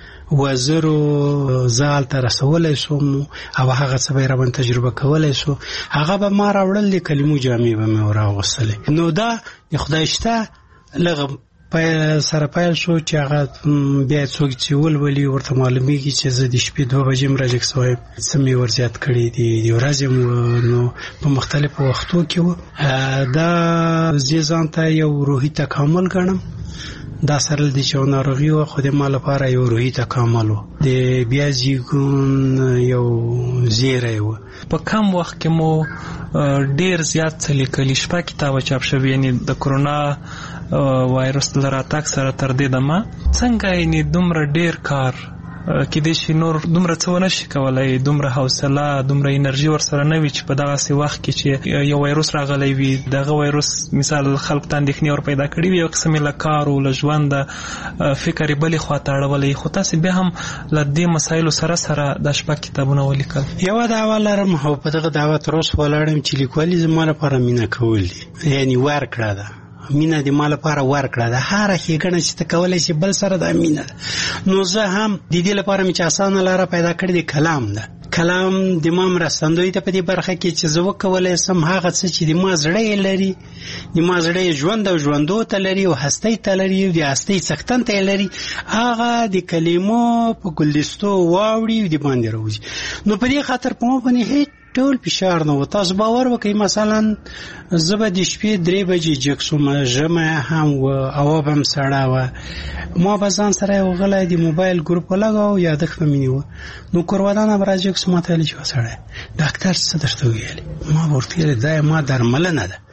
وزرو زال ته رسولی سوم او هغه څه به یې راباندې تجربه کولی سو، هغه به ما راوړل، د کلمو جامې به مې وراغوستلې. نو دا د خدای شته لږ سره پیل شو چې هغه بیا څوک چې ولولي ورته معلومیږي چې زه د شپې دوه بجې م راجګ سوی، څه مې ور زیات کړي دي، د ورځې نو په مختلفو وختو کې و. دا زه ځان ته یو روحي تکامل ګڼم. دا سره د چې ناروغي وه خو د ما لپاره یو روحي تکامل و، د بیا زیږون یو زیری و. په کم وخت کې مو ډیر زیات څه لیکلي، شپږ کتابه چاپ شوي، یعنې د کرونا وایرس له راتګ سره تر دې دمه څنګه یعنې دومره ډیر کار کېدای شي نور دومره څه ونه شي کولی، دومره حوصله دومره انرژي ورسره نه وي چې په دغسې وخت کې چې یو وایروس راغلی وي، دغه وایروس مثال خلکو ته اندېښنې ور پیدا کړي وي، یو قسم یې له کارو له ژونده فکر یې بلې خوا ته اړولی، خو تاسې بیا هم له دې مسایلو سره سره دا شپږ کتابونه ولیکل. یوه دعوه لرم او په دغه دعوه تر اوسه ولاړم چې لیکوالي زما لپاره مینه کول دي، یعنې ورکړه ده. مینه د ما لپاره ورکړه ده، هره ښېګڼه چې ته کولی شي بل سره دا مینه ده. نو زه هم د دې لپاره مې چې اسانه لاره پیدا کړې د کلام ده. کلام د ما مرستندوی ته په دې برخه کې چې زه وکولی سم هغه څه چې د ما زړه یې لري، د ما زړه یې ژوند او ژوندو ته لري او هستۍ ته لري او د هستۍ څښتن ته یې لري، هغه د کلمو په ګلدستو واوړي او د باندې راوځي. نو په دې خاطر په ما باندې هېڅ ټول فشار نه و. تاسو باور وکړئ مثلا زه به د شپې درې بجې جګ شوم، ژمی هم و، هوا به هم سړه وه، ما به ځان سره یو غلی د موبایل ګروپ ولګاوه، یادښت به مې نیوه. نو کورودان به راجګ شو، ما ته ویلې چې سړی ډاکټر څه درته ویلې؟ ما به ورته ویلې دا ما درملنه ده،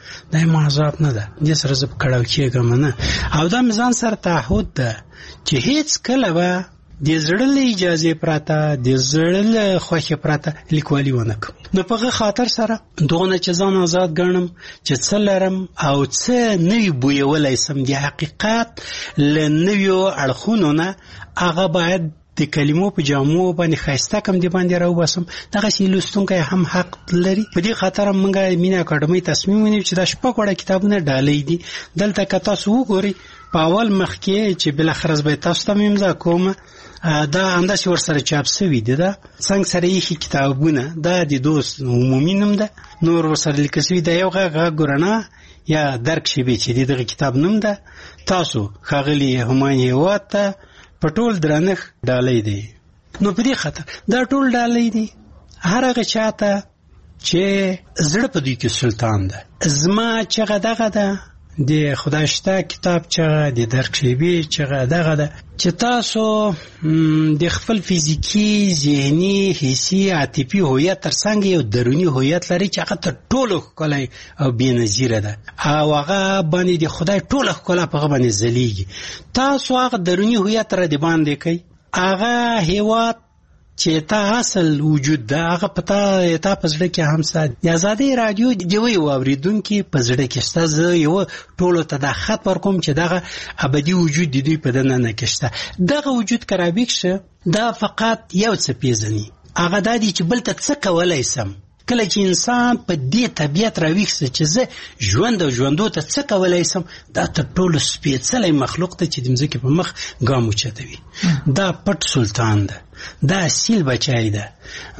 دا ما عذاب نه ده، دې سره زه په کړاو کېږم نه. او دا مې ځان سره تعهد ده چې هیڅ کله به د زړه له اجازې پرته، د زړه له خوښې پرته لیکوالي ونه کړم. نو په هغه خاطر سره دغونه چې ځان آزاد ګڼم چې څه لرم او څه نوي بویولی سم د حقیقت له نویو اړخونو نه، هغه باید د کلمو په جامو باندې ښایسته کم دی باندې راوباسم. دغسې لوستونکی هم حق لري. په دې خاطر موږ مینه اکاډمۍ تصمیم ونیو چې دا شپږ وړه کتابونه ډالۍ دي. دلته که تاسو وګورئ په اول مخ کې چې بالاخره به تاسو ته امضا کوم، دا همداسې ورسره چاپ سوي دي. دا څنګه سره ایښي کتابونه، دا د دوست عمومي نوم ده، نور ورسره لیکل سوي. دا یو غږ غږ ګورنه یا درک شیبې چې د دغه کتاب نوم ده. تاسو ښاغلي همایون هیواد ته په ټول درنښت ډالۍ دی. نو په دې خاطر دا ټول ډالۍ دي هر هغه چاته چې زړه په دوی کې سلطان ده. زما چغه دغه ده، د خدای شته کتاب چغه، د درک شیبې چغه دغه ده چې تاسو د خپل فیزیکی، ذهني، حسي، عاطفي هویت ترڅنګ یو دروني هویت لري چې هغه تر ټولو ښکلی او بېنظیره ده، او هغه باندې د خدای ټوله ښکلا په هغه باندې ځلیږي. تاسو هغه دروني هویت را د باندې کوئ، هغه هیواد چې تا اصل وجود ده هغه پتا تا په زړه کې هم سات. د آزادۍ رادیو د وی واوریدونکو په زړه کې شته. زه یو ټولو ته دا خط ورکوم چې دغه ابدي وجود د دوی په دننه کې شته. دغه وجود کرابیک شه دا فقط یو څه پیژني، هغه دا دی چې بل ته څه کولای سم. کله چې انسان په دې طبیعت راویښ شي چې زه ژوند او ژوندو ته څه کولای سم، دا تر ټولو سپېڅلی مخلوق ته چې د مځکې په مخ ګام اوچتوي. دا پټ سلطان ده، دا اصیل بچای ده،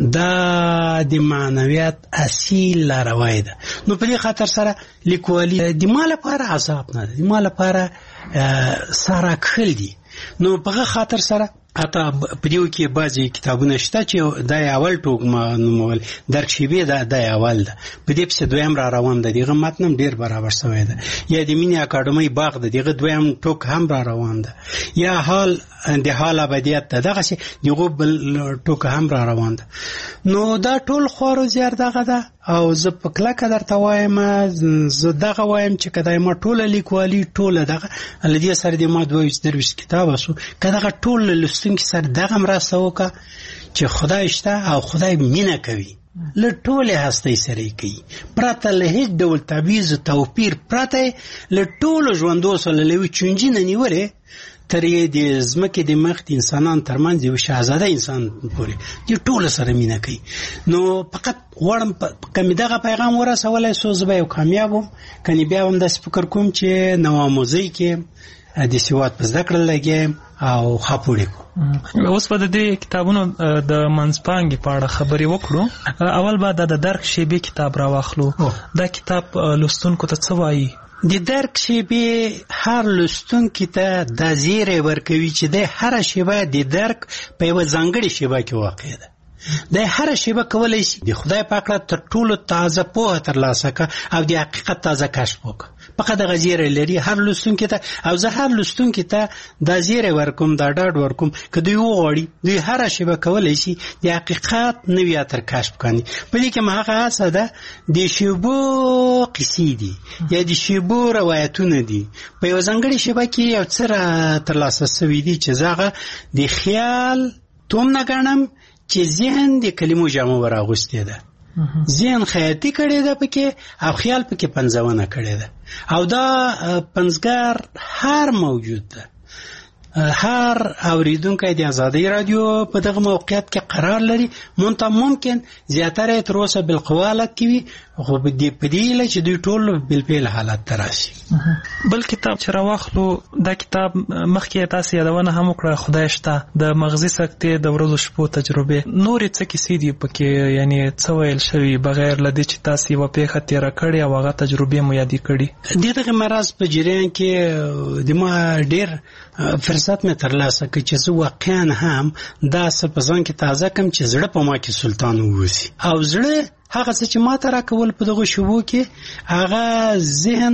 دا د معنویت اصیل لاروی ده. نو په دې خاطر سره لیکوالي د ما لپاره عذاب نه ده، د ما لپاره ساره کښل دي. نو په هغه خاطر سره حتی په دیو کې بعضی کتابونه شته چې دا اول ټوک ما نومول درک شیبې دا د اول ده، په دې پسې دویم را روان ده، دغه متن ډیر برابر شوی ده. یا د مینې اکاډمۍ باغ ده، دغه دویم ټوک هم را روان ده. یا حال د حال ابدیت ده، دغه شی دغه بل ټوک هم را روان ده. نو دا ټول خورو زیار دغه ده. او زه په کلکه درته وایم، زه دغه وایم چې کله ما ټوله لیکوالي ټوله دغه لدې سره د ما دوه درویشت کتاب اسو کله ټول لستونکي سره دغه مرسته وکړه چې خدای شته او خدای مینه کوي، له ټوله هستۍ سره کوي، پرته له هیڅ ډول تبعیض توپیر، پرته له ټولو ژوندو سره له چونجي نه نیولې تر یې د ځمکې د مخ د انسانان ترمنځ یو شهزاده انسان پورې د ټولو سره مینه کوي. نو فقط غواړم که مې دغه پیغام ورسولی سو زه به یو کامیاب وم، کنې بیا هم داسې فکر کوم چې نواموزۍ کې د سواد په زده کړه لګیم او ښه پوړې کړو. اوس به د دې کتابونو د منځپانګې په اړه خبرې وکړو. اول به د درک شیبې کتاب راواخلو. دا کتاب لوستونکو ته څه وایي؟ د درک شیبې هر لوستونکي ته دا زیری ورکوي چې د هره شیبه د درک په یوه ځانګړې شیبه کې واقع ده. د هره شیبه کولی شي د خدای په اړه تر ټولو تازه پوهه ترلاسه کړه او د حقیقت تازه کشف وکړه. فقط دغه زیری لري هر لوستونکي ته، او زه هر لوستونکي ته دا زیری ورکوم، دا ډاډ ورکوم که دوی وغواړي دوی هره شیبه کولی شي د حقیقت نوي عطر کشف کړي. په دې کې م هغه هڅه ده د شیبو قصې دي یا د شیبو روایتونه دي، په یوه ځانګړې شیبه کې یو څه را ترلاسه سوي دي چې زه هغه د خیال توم نه ګڼم چې ذهن د کلمو جامه ور اغوستې ده، ذهن خیاطي کړی ده پکې او خیال پکې پنځونه کړی ده. او دا پنځګر هر موجود ده، هر اوریدونکی د آزادۍ رادیو په دغه موقعیت کې قرار لري. مونته ممکن زیاتره تر اوسه بالقوالت کې وي، خو په دې پدیله چې دوی ټول بالفعل حالت ته راشي. بل کتاب چې راواخلو، دا کتاب مخکې تاسو یادونه هم وکړه، خدای شته، د مغزي سکتې د ورځو شپو تجربې. نورې څه کیسې دي پکې، یعنی څه ویل شوي بغیر له دې چې تاسو یوه پیښه تېره کړې او هغه تجربې مو یادې کړي؟ د دغه مرض په جریان کې د ما ډېر فرصت مې ترلاسه کړ چې زه واقعا هم دا څه په ځان کې تازه کړم چې زړه په ما کې سلطان واوسي. او زړه هغه څه چې ما ته راکول په دغه شوبو کې، هغه ذهن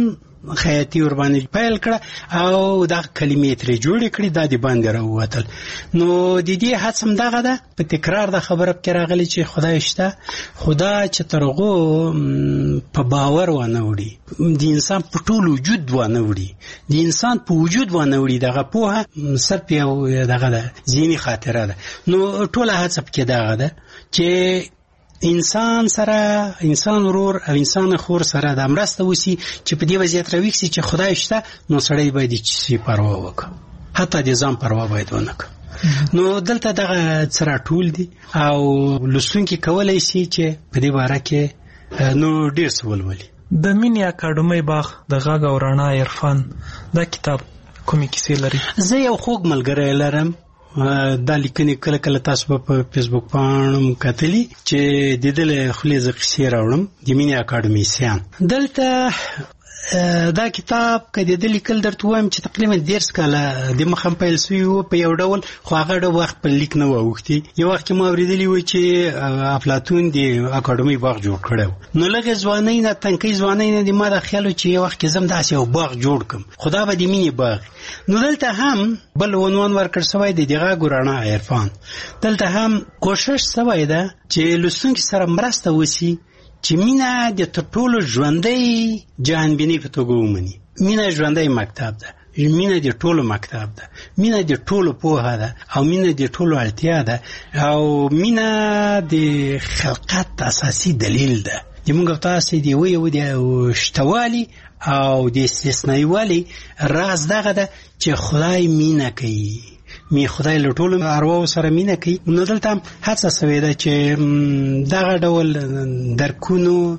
خیاطي ور باندې پیل کړه او دا کلمې ترې جوړې کړې دا د باندې راووتل. نو د دې هڅه دغه ده په تکرار د خبره پکې راغلی چې خدای شته، خدا چې تر هغو په باور ونه وړي، د انسان په ټول وجود ونه وړي، د انسان په وجود ونه وړي، دغه پوهه صرف یو دغه ده ذهني خاطره ده. نو ټوله هڅه پکې دغه ده چې انسان سره، انسان ورور او انسان خور سره د مرسته وسی چې په دې وضعیت راوښ شي چې خدای شته، نو سړی باید چې پروا وکړي، حتی د ځان پروا باید ونه کړي. نو دلته دغه سره ټول دي او لوستونکي کولای شي چې په دې باره کې نو ډېر څه ولولي. د مینې اکاډمۍ باغ د غږ او رڼا عرفان دا کتاب کومې کیسې لري؟ زه یو خوږ ملګری لرم، دا لیکنې کله کله تاسو به په فیسبوک باندې کتلی چې د دې له خولې ز قصې راوړم، د مینې اکاډمۍ سیان. دلته دا کتاب کدی د لیکل درته وایم چې تقریبا ډیر کاله د مخم پیل سوی و په یو ډول، خو هغه د وخت په لیک نه ووختي. یو وخت ما اوریدلی و چې افلاطون د اکاډمۍ باغ جوړ کړو، نو لږه ځوانۍ نه تنکي ځوانۍ نه د ما د خیال چې یو وخت زم داسې یو باغ جوړ کم، خدا به د مینې باغ. نو دلته هم بل عنوان ورکړ سوی د دغه ګورانه عرفان. دلته هم کوشش سوی ده چې لوستونکي سره مرسته وسی چې مینه د ټولو ژوندۍ جهانبیني په توګه ومني. مینه ژوندۍ مکتب ده، مینه د ټولو مکتب ده، مینه د ټولو پوهه ده او مینه د ټولو اړتیا ده او مینه د خلقت اساسي دلیل ده. د موږ تاسو دی وی د شتوالي او د استثنایی والی راز دغه ده چې خدای مینه کوي، می خدای له ټولو ارواو سره مینه کوي. نو دلته هم هڅه سوې ده چې دغه ډول درکونو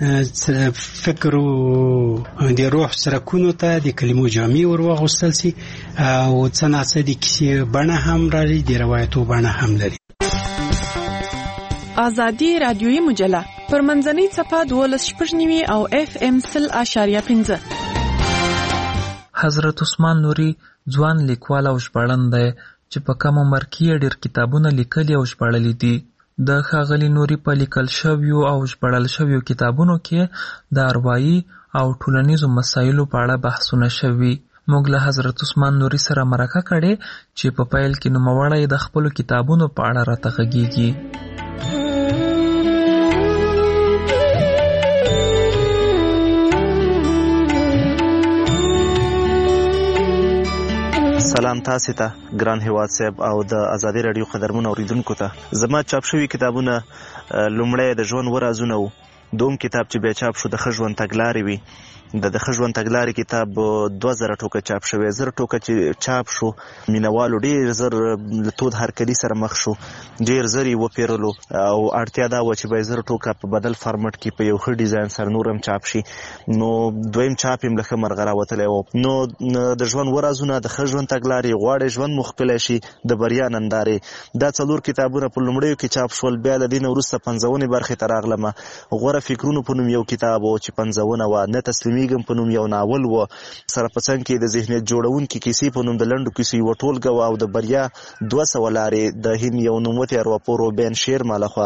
فکر او د روح سرکونو ته د کلمو جامع ور واغوستل سي او څه ناڅه د کیسې بڼه هم لري، د روایتو بڼه هم لري. آزادی رادیویی مجله پر منځنۍ څپه دولس شپږ نوي او اف ام سل اشاریه پنځه. حضرت عثمان نوري ځوان لیکوال او ژباړن دی چې په کم عمر کې ډېر کتابونه لیکلي او ژباړلي دي. د ښاغلي نوري په لیکل شویو او ژباړل شویو کتابونو کې د اروایي او ټولنیزو مسایلو په اړه بحثونه شوي. موږ له حضرت عثمان نوري سره مرکه کړې چې په پیل کې نوموړی د خپلو کتابونو په اړه راته غږیږي. سلام تاسو ته ګران هیواد صاحب او د ازادي رادیو قدرمن اوریدونکو ته. زما چاپ شوی کتابونه لومړی د ژوند ورازونه وو، دوم کتاب چې بیا چاپ شو د ښه ژوند تګلارې وي. د د ښه ژوند تګلارې کتاب دوه زره ټوکه چاپ شوی، زر ټوکه چې چاپ شو مینوالو ډېر زر له تود هرکلي سره مخ شو، ډېر زر یې وپېرلو او اړتیا دا وه چې باید زر ټوکه په بدل فارمټ کې په یو ښه ډیزاین سره نور هم چاپ شي. نو دویم چاپ یې له ښه مرغه راوتلی و. نو د ژوند ورازونه، د ښه ژوند تګلارې، غواړئ ژوند مو ښکلی شي، د بریا نندارې، دا څلور کتابونه په لومړیو کې چاپ شول. بیا له دې نه وروسته پنځونې برخې ته راغلمه. غوره فکرونو په نوم یو کتاب و چې پنځونه وه، نه تسلیمیږم په نوم یو ناول و، سره په څنګ کې د ذهنیت جوړونکي کیسې په نوم د لنډو کیسو یوه ټولګه وه، او د بریا دوه سوه لارې د هند یو نوموتی ارواپوه روبین شیرما لخوا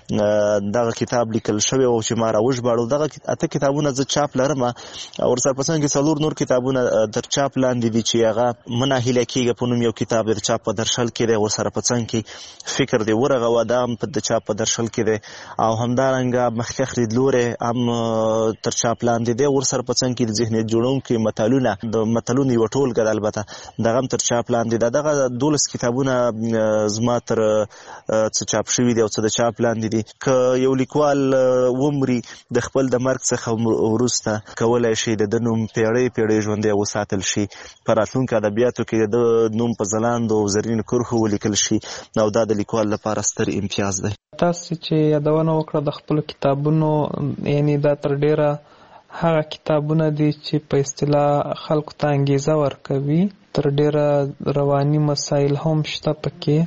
دغه کتاب لیکل شوی و چې ما راوژباړو. دغه اته کتابونه زه چاپ لرم او ورسره په څنګ کې څلور نور کتابونه تر چاپ لاندې دي چې هغه مه ناهیله کېږه په نوم یو کتاب د چاپ په درشل کې دی. ورسره په څنګ کې فکر دی ورغوه، دا هم د چاپ په درشل کې دی، او همدارنګه مخکښ لیدلوری هم تر چاپ لاندې دی. ورسره په څنګ کې د ذهنیت جوړونکي متلونه، د متلونو یوه ټولګه ده، البته دغه هم تر چاپ لاندې ده. دغه دولس کتابونه زما تر څه چاپ شوي دي او څه د چاپ لاندې دي. که یو لیکوال ومري د خپل د مرګ څخه وروسته کولی شي د ده نوم پیړۍ پیړۍ ژوندی وساتل شي، په راتلونکو ادبیاتو کې د ده نوم په ځلانده او زرینو کرښو ولیکل شي، او دا د لیکوال لپاره ستر امتیاز دی. تاسو چې یادونه وکړه د خپلو کتابونو، یعنی دا تر ډیره هغه کتابونه دي چې په اصطلاح خلکو ته انګیزه ورکوي، تر ډیره رواني مسایل هم شته پکې.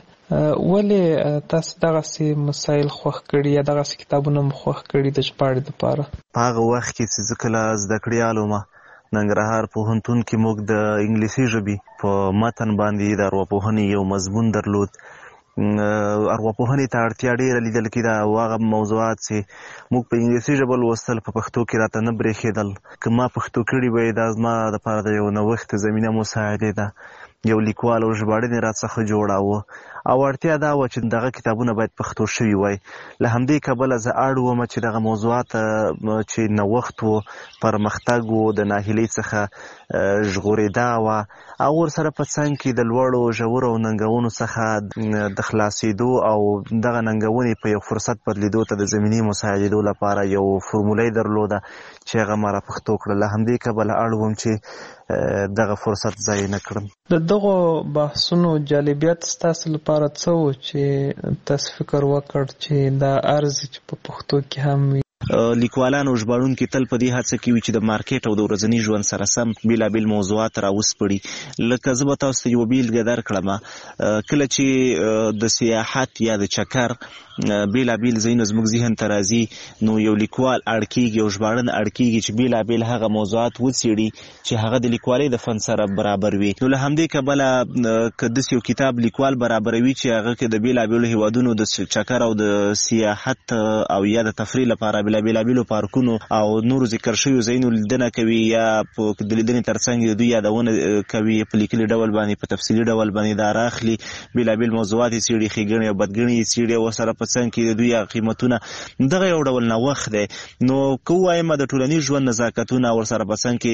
ولې تاسو دغسې مسایل خوښ کړي یا دغسې کتابونه مو خوښ کړي د ژباړې دپاره؟ په هغه وخت کې چې زه کله زده کړیال وم، ننګرهار پوهنتون کې موږ د انګلیسي ژبې په متن باندې د ارواپوهنې یو مضمون درلود ارواپوهنې ته اړتیا ډېره لیدل کېده او هغه موضوعات چې موږ په انګلیسي ژبه لوستل په پښتو کې راته نه برېښېدل. که ما پښتو کړي وی دا زما دپاره د یو نوښت زمینه مساعدې ده. یو لیکوال او ژباړن راڅخه جوړاوه او اړتیا دا وه چې دغه کتابونه باید پښتو شوي وای. له همدې کبله زه اړ وم چې دغه موضوعات چې نوښت و، پرمختګ و، د ناهیلۍ څخه ژغورېدا وه او ورسره په څنګ کې د لوړو ژورو او ننګونو څخه د خلاصېدو او دغه ننګونې په یو فرصت بدلېدو ته د زمینې مساعدېدو لپاره یو فرموله یې درلوده چې هغه ما را پښتو کړه. له همدې کبله اړ وم چې دغه فرصت ضایع نه کړم. د دغو بحثونو جالبیت ستاسو لپاره څه و چې تاسو فکر وکړ چې دا ارزي چې په پښتو کې هم وي؟ لیکوالان او ژباړونکي تل په دې هڅه کې وي چې د مارکیټ او د ورځني ژوند سره سم بېلابېل موضوعات راوسپړي. لکه زه به تاسو ته یوه بېلګه درکړم. کله چې د سیاحت یا د چکر بېلابېل ځایونه زموږ ذهن ته راځي نو یو لیکوال اړ کېږي او ژباړن اړ کېږي چې بېلابېل هغه موضوعات وڅېړي چې هغه د لیکوالۍ د فن سره برابر وي. نو له همدې کبله که داسې یو کتاب لیکوال برابروي چې هغه کې د بېلابېلو هېوادونو د چکر او د سیاحت او یا د تفریح لپاره بېلابېلو پارکونو او نورو ذکر شویو ځایونو لیدنه کوي یا په د لیدنې ترڅنګ د دوی یادونه کوي په لیکلي ډول باندې په تفصیلي ډول باندې دا راخلي بېلابېل موضوعات یې څېړي، ښېګڼې او بدګڼې یې څېړي او ورسره په څنګ کې د دوی قیمتونه. دغه یو ډول نوښت دی. نو که ووایم د ټولنیز ژوند نزاکتونه ورسره په څنګ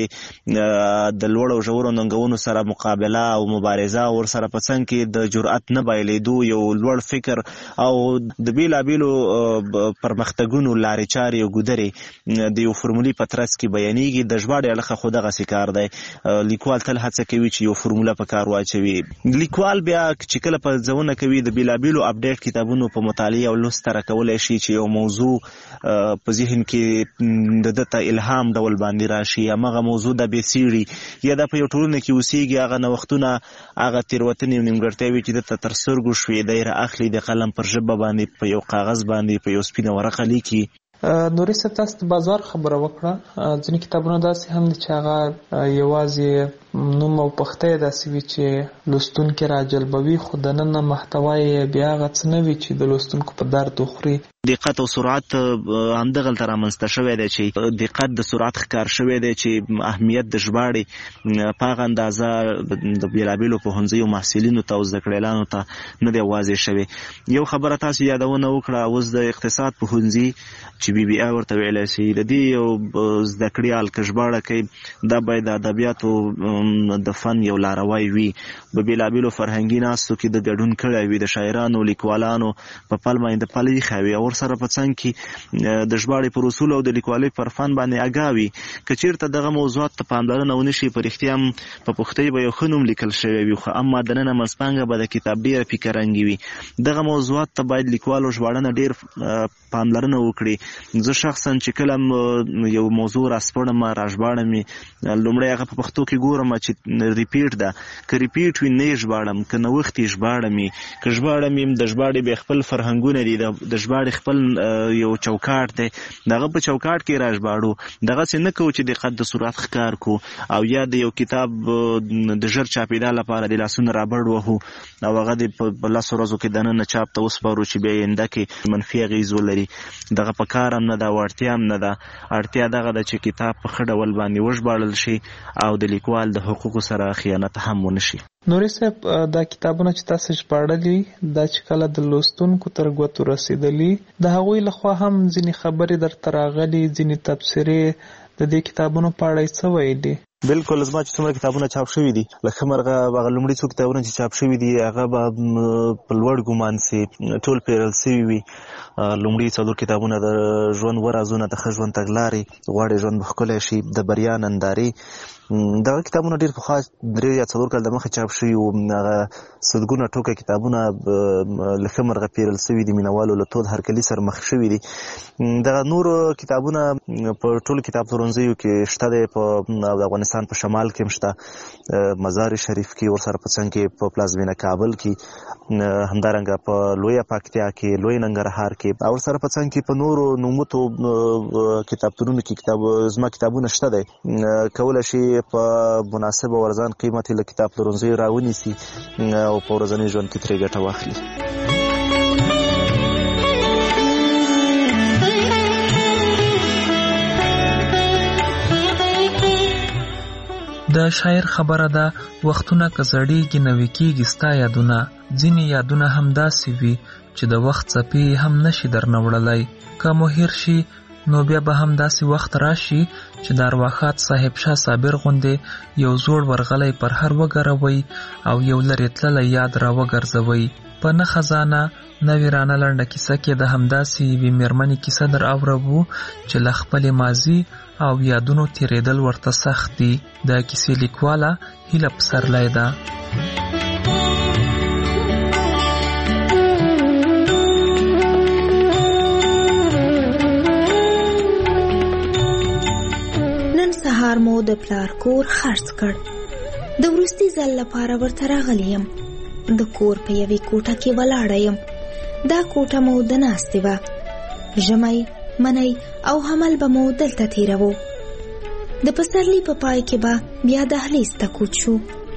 کې د لوړ او ژورو ننګونو سره مقابله او مبارزه او ورسره په څنګ کې د جرأت نه بایلېدو یو لوړ فکر او د بېلابېلو پرمختګونو لارې چارې او ګودرې د یو فرمولې په ترڅ کې بیانېږي. د ژباړې اړخه خو دغسې کار دی. لیکوال تل هڅه کوي چې یو فرموله په کار واچوي. لیکوال بیا چې کله په ځونه کوي د بېلابېلو اپډیټ کتابونو په مطالعې او لوست سره کولی شي چې یو موضوع په ذهن کې د ده ته الهام ډول باندې راشي. همغه موضوع د بې څېړي یا د په یو ټولنه کې اوسېږي هغه نوښتونه هغه تېروتنې او نیمګړتیاوې چې ده ته تر سترګو شوې دی رااخلي د قلم پر ژبه باندې په یو کاغذ باندې په یو سپینه ورقه لیکي. نوري صاحب تاسو د بازار خبره وکړه. ځینې کتابونه داسې هم دي چې هغه یوازې نوم او پښتۍ داسې وي چې لوستونکي راجلبوي خو دننه محتوا یې بیا هغه څه نه وي چې د لوستونکو په درد وخوري. دقت او سرعت همدغلته رامنځته شوی دی چې دقت د سرعت ښکار شوی دی چې اهمیت د ژباړې په هغه اندازه د بېلابېلو پوهنځیو محصلینو ته او زده کړیالانو ته نه دی واضح شوی. یو خبره تاسو یادونه وکړه اوس د اقتصاد پوهنځي چې بي بي آی ورته ویلی شي د دې یو زده کړیال که ژباړه کوي دا باید د ادبیاتو د فن یو لاروی وي. په بېلابېلو فرهنګي ناستو کې د ګډون کړی وي د شاعرانو لیکوالانو په پل باندې پل ایښی وي او ورسره په څنګ کې د ژباړې پر اصولو او د لیکوالۍ پر فن باندې اګاه وي. که چېرته دغه موضوعات ته پاملرنه ونه شي په رښتیا هم په پښتۍ به یو ښه نوم لیکل شوی وي خو اما دننه منځپانګه به د کتاب ډېره پیکرنګې وي. دغه موضوعات ته باید لیکوال او ژباړنه ډېر پاملرنه وکړي. زه شخصا چې کله یو موضوع راسپړم راژباړم لومړی هغه په پښتو کې ګورم چې ریپیټ ده. که ریپیټ وي نه یې ژباړم، که نوښت یې ژباړم یې، که ژباړم یم د ژباړې بیا خپل فرهنګونه دي د ژباړې خپل یو چوکاټ دی د هغه په چوکاټ کې راژباړو. دغسې نه کوو چې دقت د سرعت ښکار کو او یا د یو کتاب د ژر چاپېدا لپاره د لاسونه رابړ وهو او هغه د په لسو ورځو کې دننه چاپ ته وسپارو چې بیا آینده کې منفي اغېز ولري. دغه په کار هم نه ده او اړتیا هم نه ده. اړتیا دغه ده چې کتاب په ښه ډول باندې وژباړل شي او د لیکوال د حقوقو سره خیانت هم ونه شي. نوري صاحب دا کتابونه چې تاسو ژباړلي دا چې کله د لوستونکو تر ګوتو رسېدلي د هغوی لخوا هم ځینې خبرې درته راغلي، ځینې تبصرې د دې کتابونو په اړه یې څه ویلي؟ بالکل زما چې څومره کتابونه چاپ شوي دي له ښه مرغه هغه لومړي څو کتابونه چې چاپ شوي دي هغه به په لوړ ګمان سي ټول پیرل سوي وي. لومړي څلور کتابونه د ژوند ورازونه د ښه ژوند تګلارې غواړي ژوند به ښکلی شي د بریا نندارې. دغه کتابونه ډېر پخوا درې یا څلور کاله دمخه چاپ شوي وو. هغه سلګونه ټوکه کتابونه له ښه مرغه پیرل سوي دي، مینوالو له تود هرکلي سره مخ شوي دي. دغه نور کتابونه په ټولو کتاب پلورنځیو کې شته دی. په د افغانستان په شمال کې هم شته، مزار شریف کې، ورسره په څنګ کې په پلازمینه کابل کې، همدارنګه په لویه پکتیا کې، لوی ننګرهار کې او ورسره په څنګ کې په نورو نوموتو کتابتونونو کې کتاب زما کتابونه شته دی. کولی شي په مناسب ورزان قیمت له کتاب پلورنځیو راونیسي او په ورځني ژوند کې ترې ګټه واخلي. د شاعر خبره ده وختونه که زړیږي نوي کېږي ستا یادونه، ځینې یادونه هم داسې وي چې د وخت څپې هم نشي درنه وړلی. که مو هیر شي نو بیا به هم داسې وخت راشي چې د ارواښاد صاحب شاه صابر غوندې یو زوړ ورغلی پر هر وګروئ او یو لرې تللی یاد را وګرځوئ. په نه خزانه نه ویرانه لنډه کیسه کې د همداسې یوې مېرمنې کیسه در اورو چې له خپلې ماضي او یادونو تیریدل ورته سخت دي. د کیسې لیکواله هیله پسرلی ده. نن سهار مو د پلار کور خرڅ کړ. د وروستي ځل لپاره ورته راغلی یم. د کور په یوې کوټه کې ولاړه یم. دا کوټه مو د ناستې وه. ژمی، منی او حمل به مو دلته تیروو. د پسرلي په پای کې به بیا دهلیز ته کوچ شو.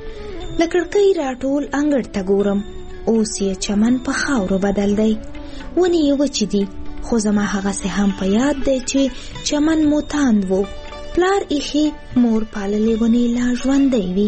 له کړکۍ راټول انګړ ته ګورم. اوس یې چمن په خاورو بدل دی. ونې یې وچې دي، خو زما هغسې هم په یاد دی چې چمن مو تاند و. پلار ایښې مور پاللې ونې لا ژوندی وي.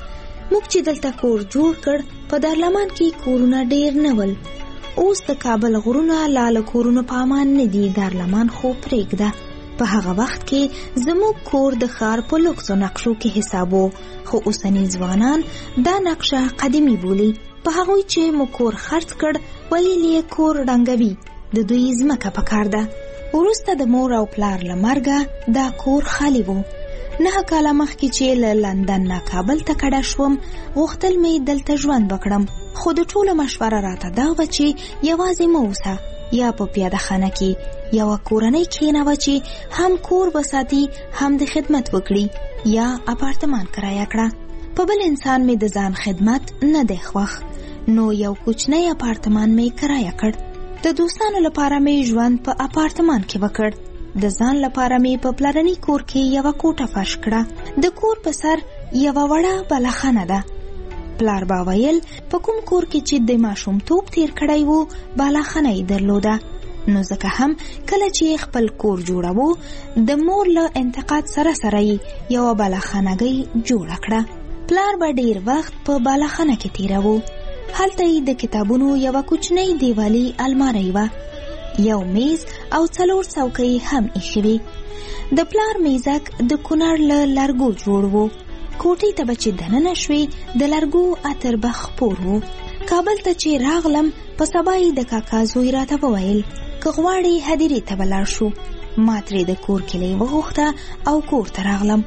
موږ چې دلته کور جوړ کړ په دارلمان کې کورونه ډیر نه ول. اوس د کابل غرونه لاله کورونه په امان نه دي. دارلمان خو پرېږده. په هغه وخت کې زموږ کور د ښار په لوکسو نقشو کې حساب و، خو اوسني ځوانان دا نقشه قدیمي بولي. په هغوی چې مو کور خرڅ کړ ویل یې کور ړنګوي، د دوی ځمکه پکار ده. وروسته د مور او پلار له مرګه دا کور خالی و. نه کاله مخکې چې له لندن نه کابل ته کډه شوم غوښتل مې دلته ژوند وکړم، خو د ټولو مشوره راته دا وه چې یوازې مه اوسه، یا په پیاده خانه کې یوه کورنۍ کښېنوه چې هم کور وساتي هم د خدمت وکړي، یا اپارتمان کرایه کړه. په بل انسان مې د ځان خدمت نه دی خوښ، نو یو کوچنی اپارتمان مې کرایه کړ. د دوستانو لپاره مې ژوند په اپارتمان کې وکړ. د ځان لپاره مې په پلرني کور کې یوه کوټه فرش کړه. د کور په سر یوه وړه بالاخانه ده. پلار با ویل په کوم کور کې چې د ماشومتوب تیر کړی وو بالاخانه یې درلوده. نو ځکه هم کله چې خپل کور جوړوو د مور له انتقاد سره سره یې یوه بالاخانګۍ جوړه کړه. پلار به ډیر وخت په بالاخانه کې تیروو. هلته یې د کتابونو یوه کوچنۍ دیوالي المارۍ وه، یو میز او څلور څوکۍ هم ایښې وې. د پلار میزک د کونړ له لرګو جوړ و. کوټې ته به چې دننه شوې د لرګو عطر به خپور و. کابل ته چې راغلم په سبا یې د کاکا زوی راته وویل که غواړې هدیرې ته به لاړ شو. ما ترې د کور کیلۍ وغوښته او کور ته راغلم.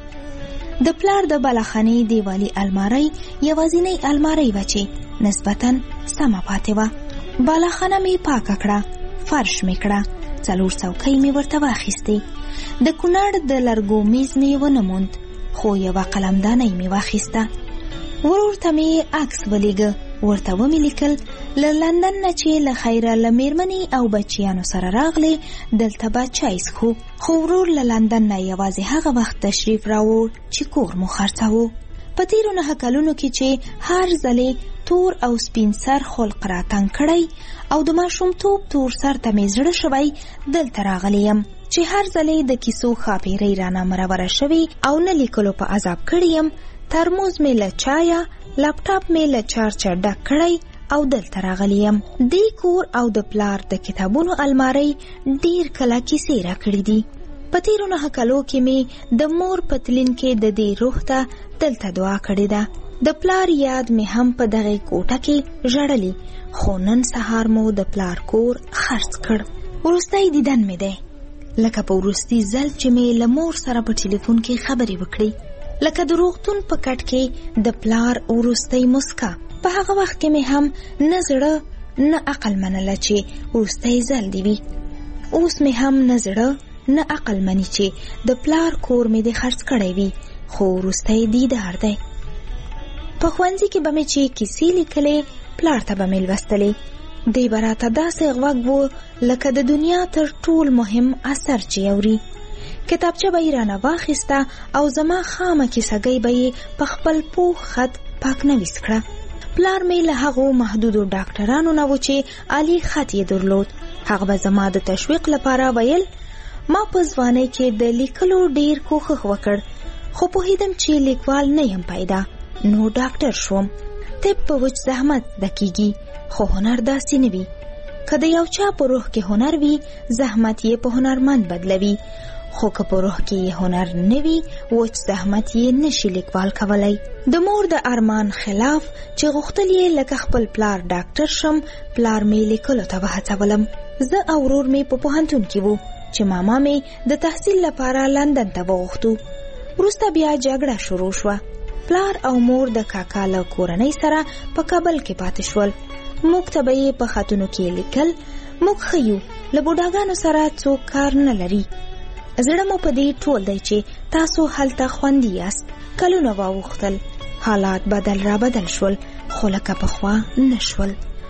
د پلار د بالاخانې دیوالي المارۍ یوازینۍ المارۍ وه چې نسبتاً سمه پاتې وه. بالاخانه مې پاکه کړه، فرش مې کړه، څلور څوکۍ مې ورته واخیستې. د کونړ د لرګو میز مې ونه موند، خو یوه قلمدانۍ مې واخیسته. ورور ته مې عکس ولیږه، ورته ومې لیکل له لندن نه چې له خیره له میرمنې او بچیانو سره راغلې دلته به چای څښو. خو ورور له لندن نه یوازې هغه وخت تشریف راوړ چې کور مو خرڅاوه. په تیرو نهه کلونو کې چې هر ځلې تور او سپین سر خلق را تنګ کړی او د ماشومتوب تور سر ته مې زړه شوی دلته راغلی یم چې هر ځلې د کیسو ښاپیرۍ رانه مروره شوي او نه لیکلو په عذاب کړی یم. ترموز مې له چایه، لپټاپ مې له چارچه ډک کړی او دلته راغلی یم. دې کور او د پلار د کتابونو المارۍ ډیر کله کیسې را کړي دي. په تیرو نهه کلو کې مې د مور پتلین کې د دې روح ته دلته دعا کړې ده. د پلار یاد مې هم په دغه کوټه کې ژړلی، خو نن سهار مو د پلار کور خرڅ کړ. وروستی دیدن مې دی، لکه په وروستي ځل چې مې له مور سره په ټلیفون کې خبرې وکړې، لکه د روغتون په کټ کې د پلار وروستی مسکا. په هغه وخت کې مې هم نه زړه نه عقل منله چې وروستی ځل دی وي. اوس مې هم نه زړه نه عقل مني چې د پلار کور مې د خرڅ کړی وي، خو وروستی دیدار دی. په ښوونځي کې به مې چې کیسې لیکلې پلار ته به مې لوستلې. دی به راته داسې غوږ و لکه د دنیا تر ټول مهم اثر چې اوري. کتابچه به یې رانه واخیسته او زما خامه کیسهګۍ به یې په خپل پوخ خط پاک نویس کړه. پلار مې له هغو محدودو ډاکټرانو نه و چې عالی خط یې درلود. هغه به زما د تشویق لپاره ویل. ما په ځوانۍ کې د لیکلو ډیر کوښښ وکړ، خو پوهیدم چې لیکوال نه یم پیدا، نو ډاکټر شوم. طب په وچ زحمت زده کیږي، خو هنر داسې نه وي. که د یو چا په روح کې هنر وي، زحمت یې په هنرمند بدلوي، خو که په روح کې یې هنر نه وي، وچ زحمت یې نشي لیکوال کولی. د مور د ارمان خلاف چې غوښتل یې لکه خپل پلار ډاکټر شم، پلار مې لیکلو ته وهڅولم. زه او ورور مې په پوهنتون کې وو چې ماما مې د تحصیل لپاره لندن ته وغوښتو. وروسته بیا جګړه شروع شوه. پلار او مور د کاکا له کورنۍ سره په کابل کې پاتې شول. موږ ته به یې په خطونو کې لیکل. موږ ښه یو، له بوډاګانو سره څوک کار نه لري. زړه مو په دې ټول دی چې تاسو هلته خوندي یاست. کلونه واوښتل، حالات بدل را بدل شول، خو لکه پخوا نه شول.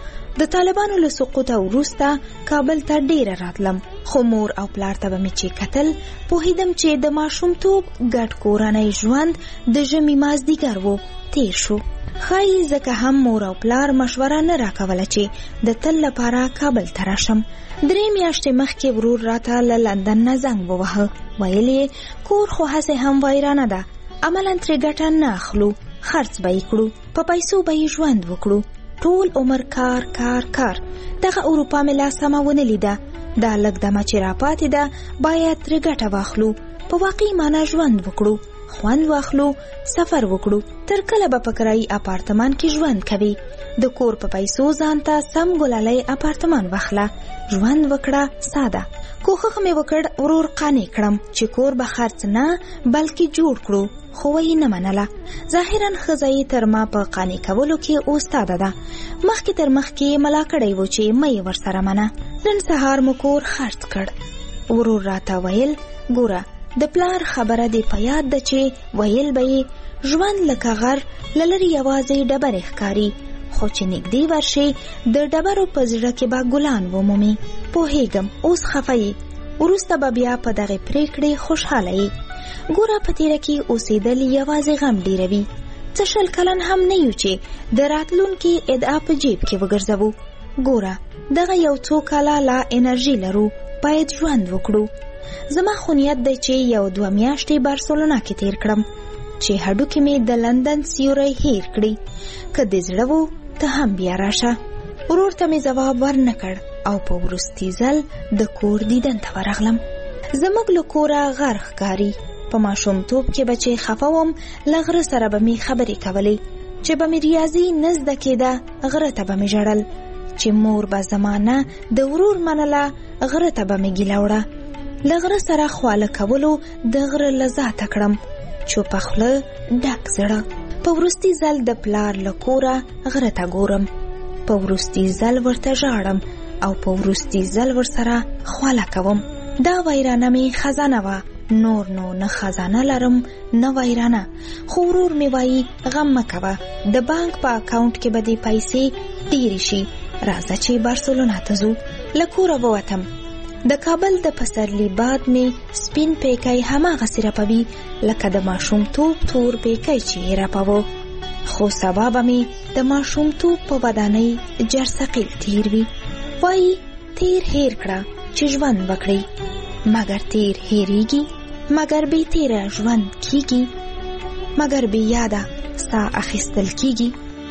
د طالبانو له سقوطه وروسته کابل ته ډیره راتلم، خو مور او پلار ته به مې چې کتل، پوهیدم چې د ماشومتوب ګډ کورنی ژوند د ژمي مازدیګر و تیر شو. ښایي ځکه هم مور او پلار مشوره نه راکوله چې د تل لپاره کابل ته راشم. درې میاشتې مخکې ورور راته له لندن نه زنګ ووهه. ویل یې کور خو هسې هم ویرانه ده، عملاً ترې ګټه نه اخلو، خرڅ به یې کړو، په پیسو به یې ژوند وکړو. ټول عمر کار کار کار. دغه اروپا مې لا سمه ونه لیده. دا لږ دمه چې راپاتې ده باید ترې ګټه واخلو، په واقعي معنا ژوند وکړو، خوند واخلو، سفر وکړو. تر کله به په کرایي اپارتمان کې ژوند کوي؟ د کور په پیسو ځان ته سم ګلالی اپارتمان واخله، ژوند وکړه ساده. کوښښ مې وکړ ورور قانع کړم چې کور به خرڅ نه بلکې جوړ کړو، خو یې نه منله. ظاهراً ښځه یې تر ما په قانع کولو کې استاده ده. مخکې تر مخکې ملا کړی و چې مه یې ورسره منه. نن سهار مو کور خرڅ کړ. ورور راته ویل ګوره د پلار خبره دې په یاد ده چې ویل به یې ژوند لکه غر له لرې یوازې ډبرې ښکاري، خو چې نږدې ورشي د ډبرو په زړه کې به ګلان ومومي. پوهیږم اوس خفه یې، وروسته به بیا په دغې پریکړې خوشحاله یې. ګوره په تیره کې اوسېدل یوازې غم ډیروي. څه شل کلن هم نه یو چې د راتلونکي ادعا په جیب کې وګرځوو. ګوره دغه یو څو کاله لا انرژي لرو، باید ژوند وکړو. زما خو نیت دی چې یو دوه میاشتې بارسلونا کې تیر کړم، چې هډوکې مې د لندن سیوری هیر کړي. که دې زړه وو ته هم بیا راشه. ورور ته مې ځواب ورنه کړ او په وروستي ځل د کور دیدن ته ورغلم. زموږ له کوره غر ښکاري. په ماشومتوب کې به چې خفه وم له غره سره به مې خبرې کولې، چې به مې ریاضي نه زده کېده غره ته به مې ژړل، چې مور به زما نه د ورور منله غره ته به مې ګیله وړه. له غره سره خواله کولو د غره لذاته کړم، چوپه خوله ډک زړه. په وروستي ځل د پلار له کوره غره ته ګورم، په وروستي ځل ورته ژاړم او په وروستي ځل ورسره خواله کوم. دا ویرانه مې خزانه وه، نور نو نه خزانه لرم نه ویرانه. خو ورور مې وایي غم مه کوه، د بانک په اکاونټ کې به دې پیسې ډېرې شي، راځه چې بارسلونا ته ځو. له کوره ووتم. د کابل د پسرلي باد مې سپین پیکی هماغسې رپوي لکه د ماشومتوب تور پیکی چې یې رپوه. خو سبا به مې د ماشومتوب په ودانۍ جرثقیل تیر وي. وایي تیر هیر کړه چې ژوند وکړي، مګر تیر هیریږي، مګر بې تیره ژوند کیږي، مګر بې یاده ساه اخیستل کیږي.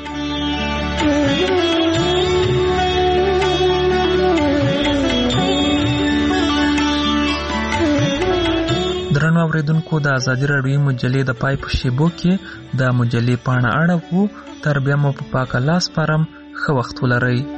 درنو اوریدونکو، د ازادي راډیو مجلې د پای په شیبو کې د مجلې پاڼه اړه وو. تر بیا مو په پاکه لاس پرم. ښه وخت ولرئ.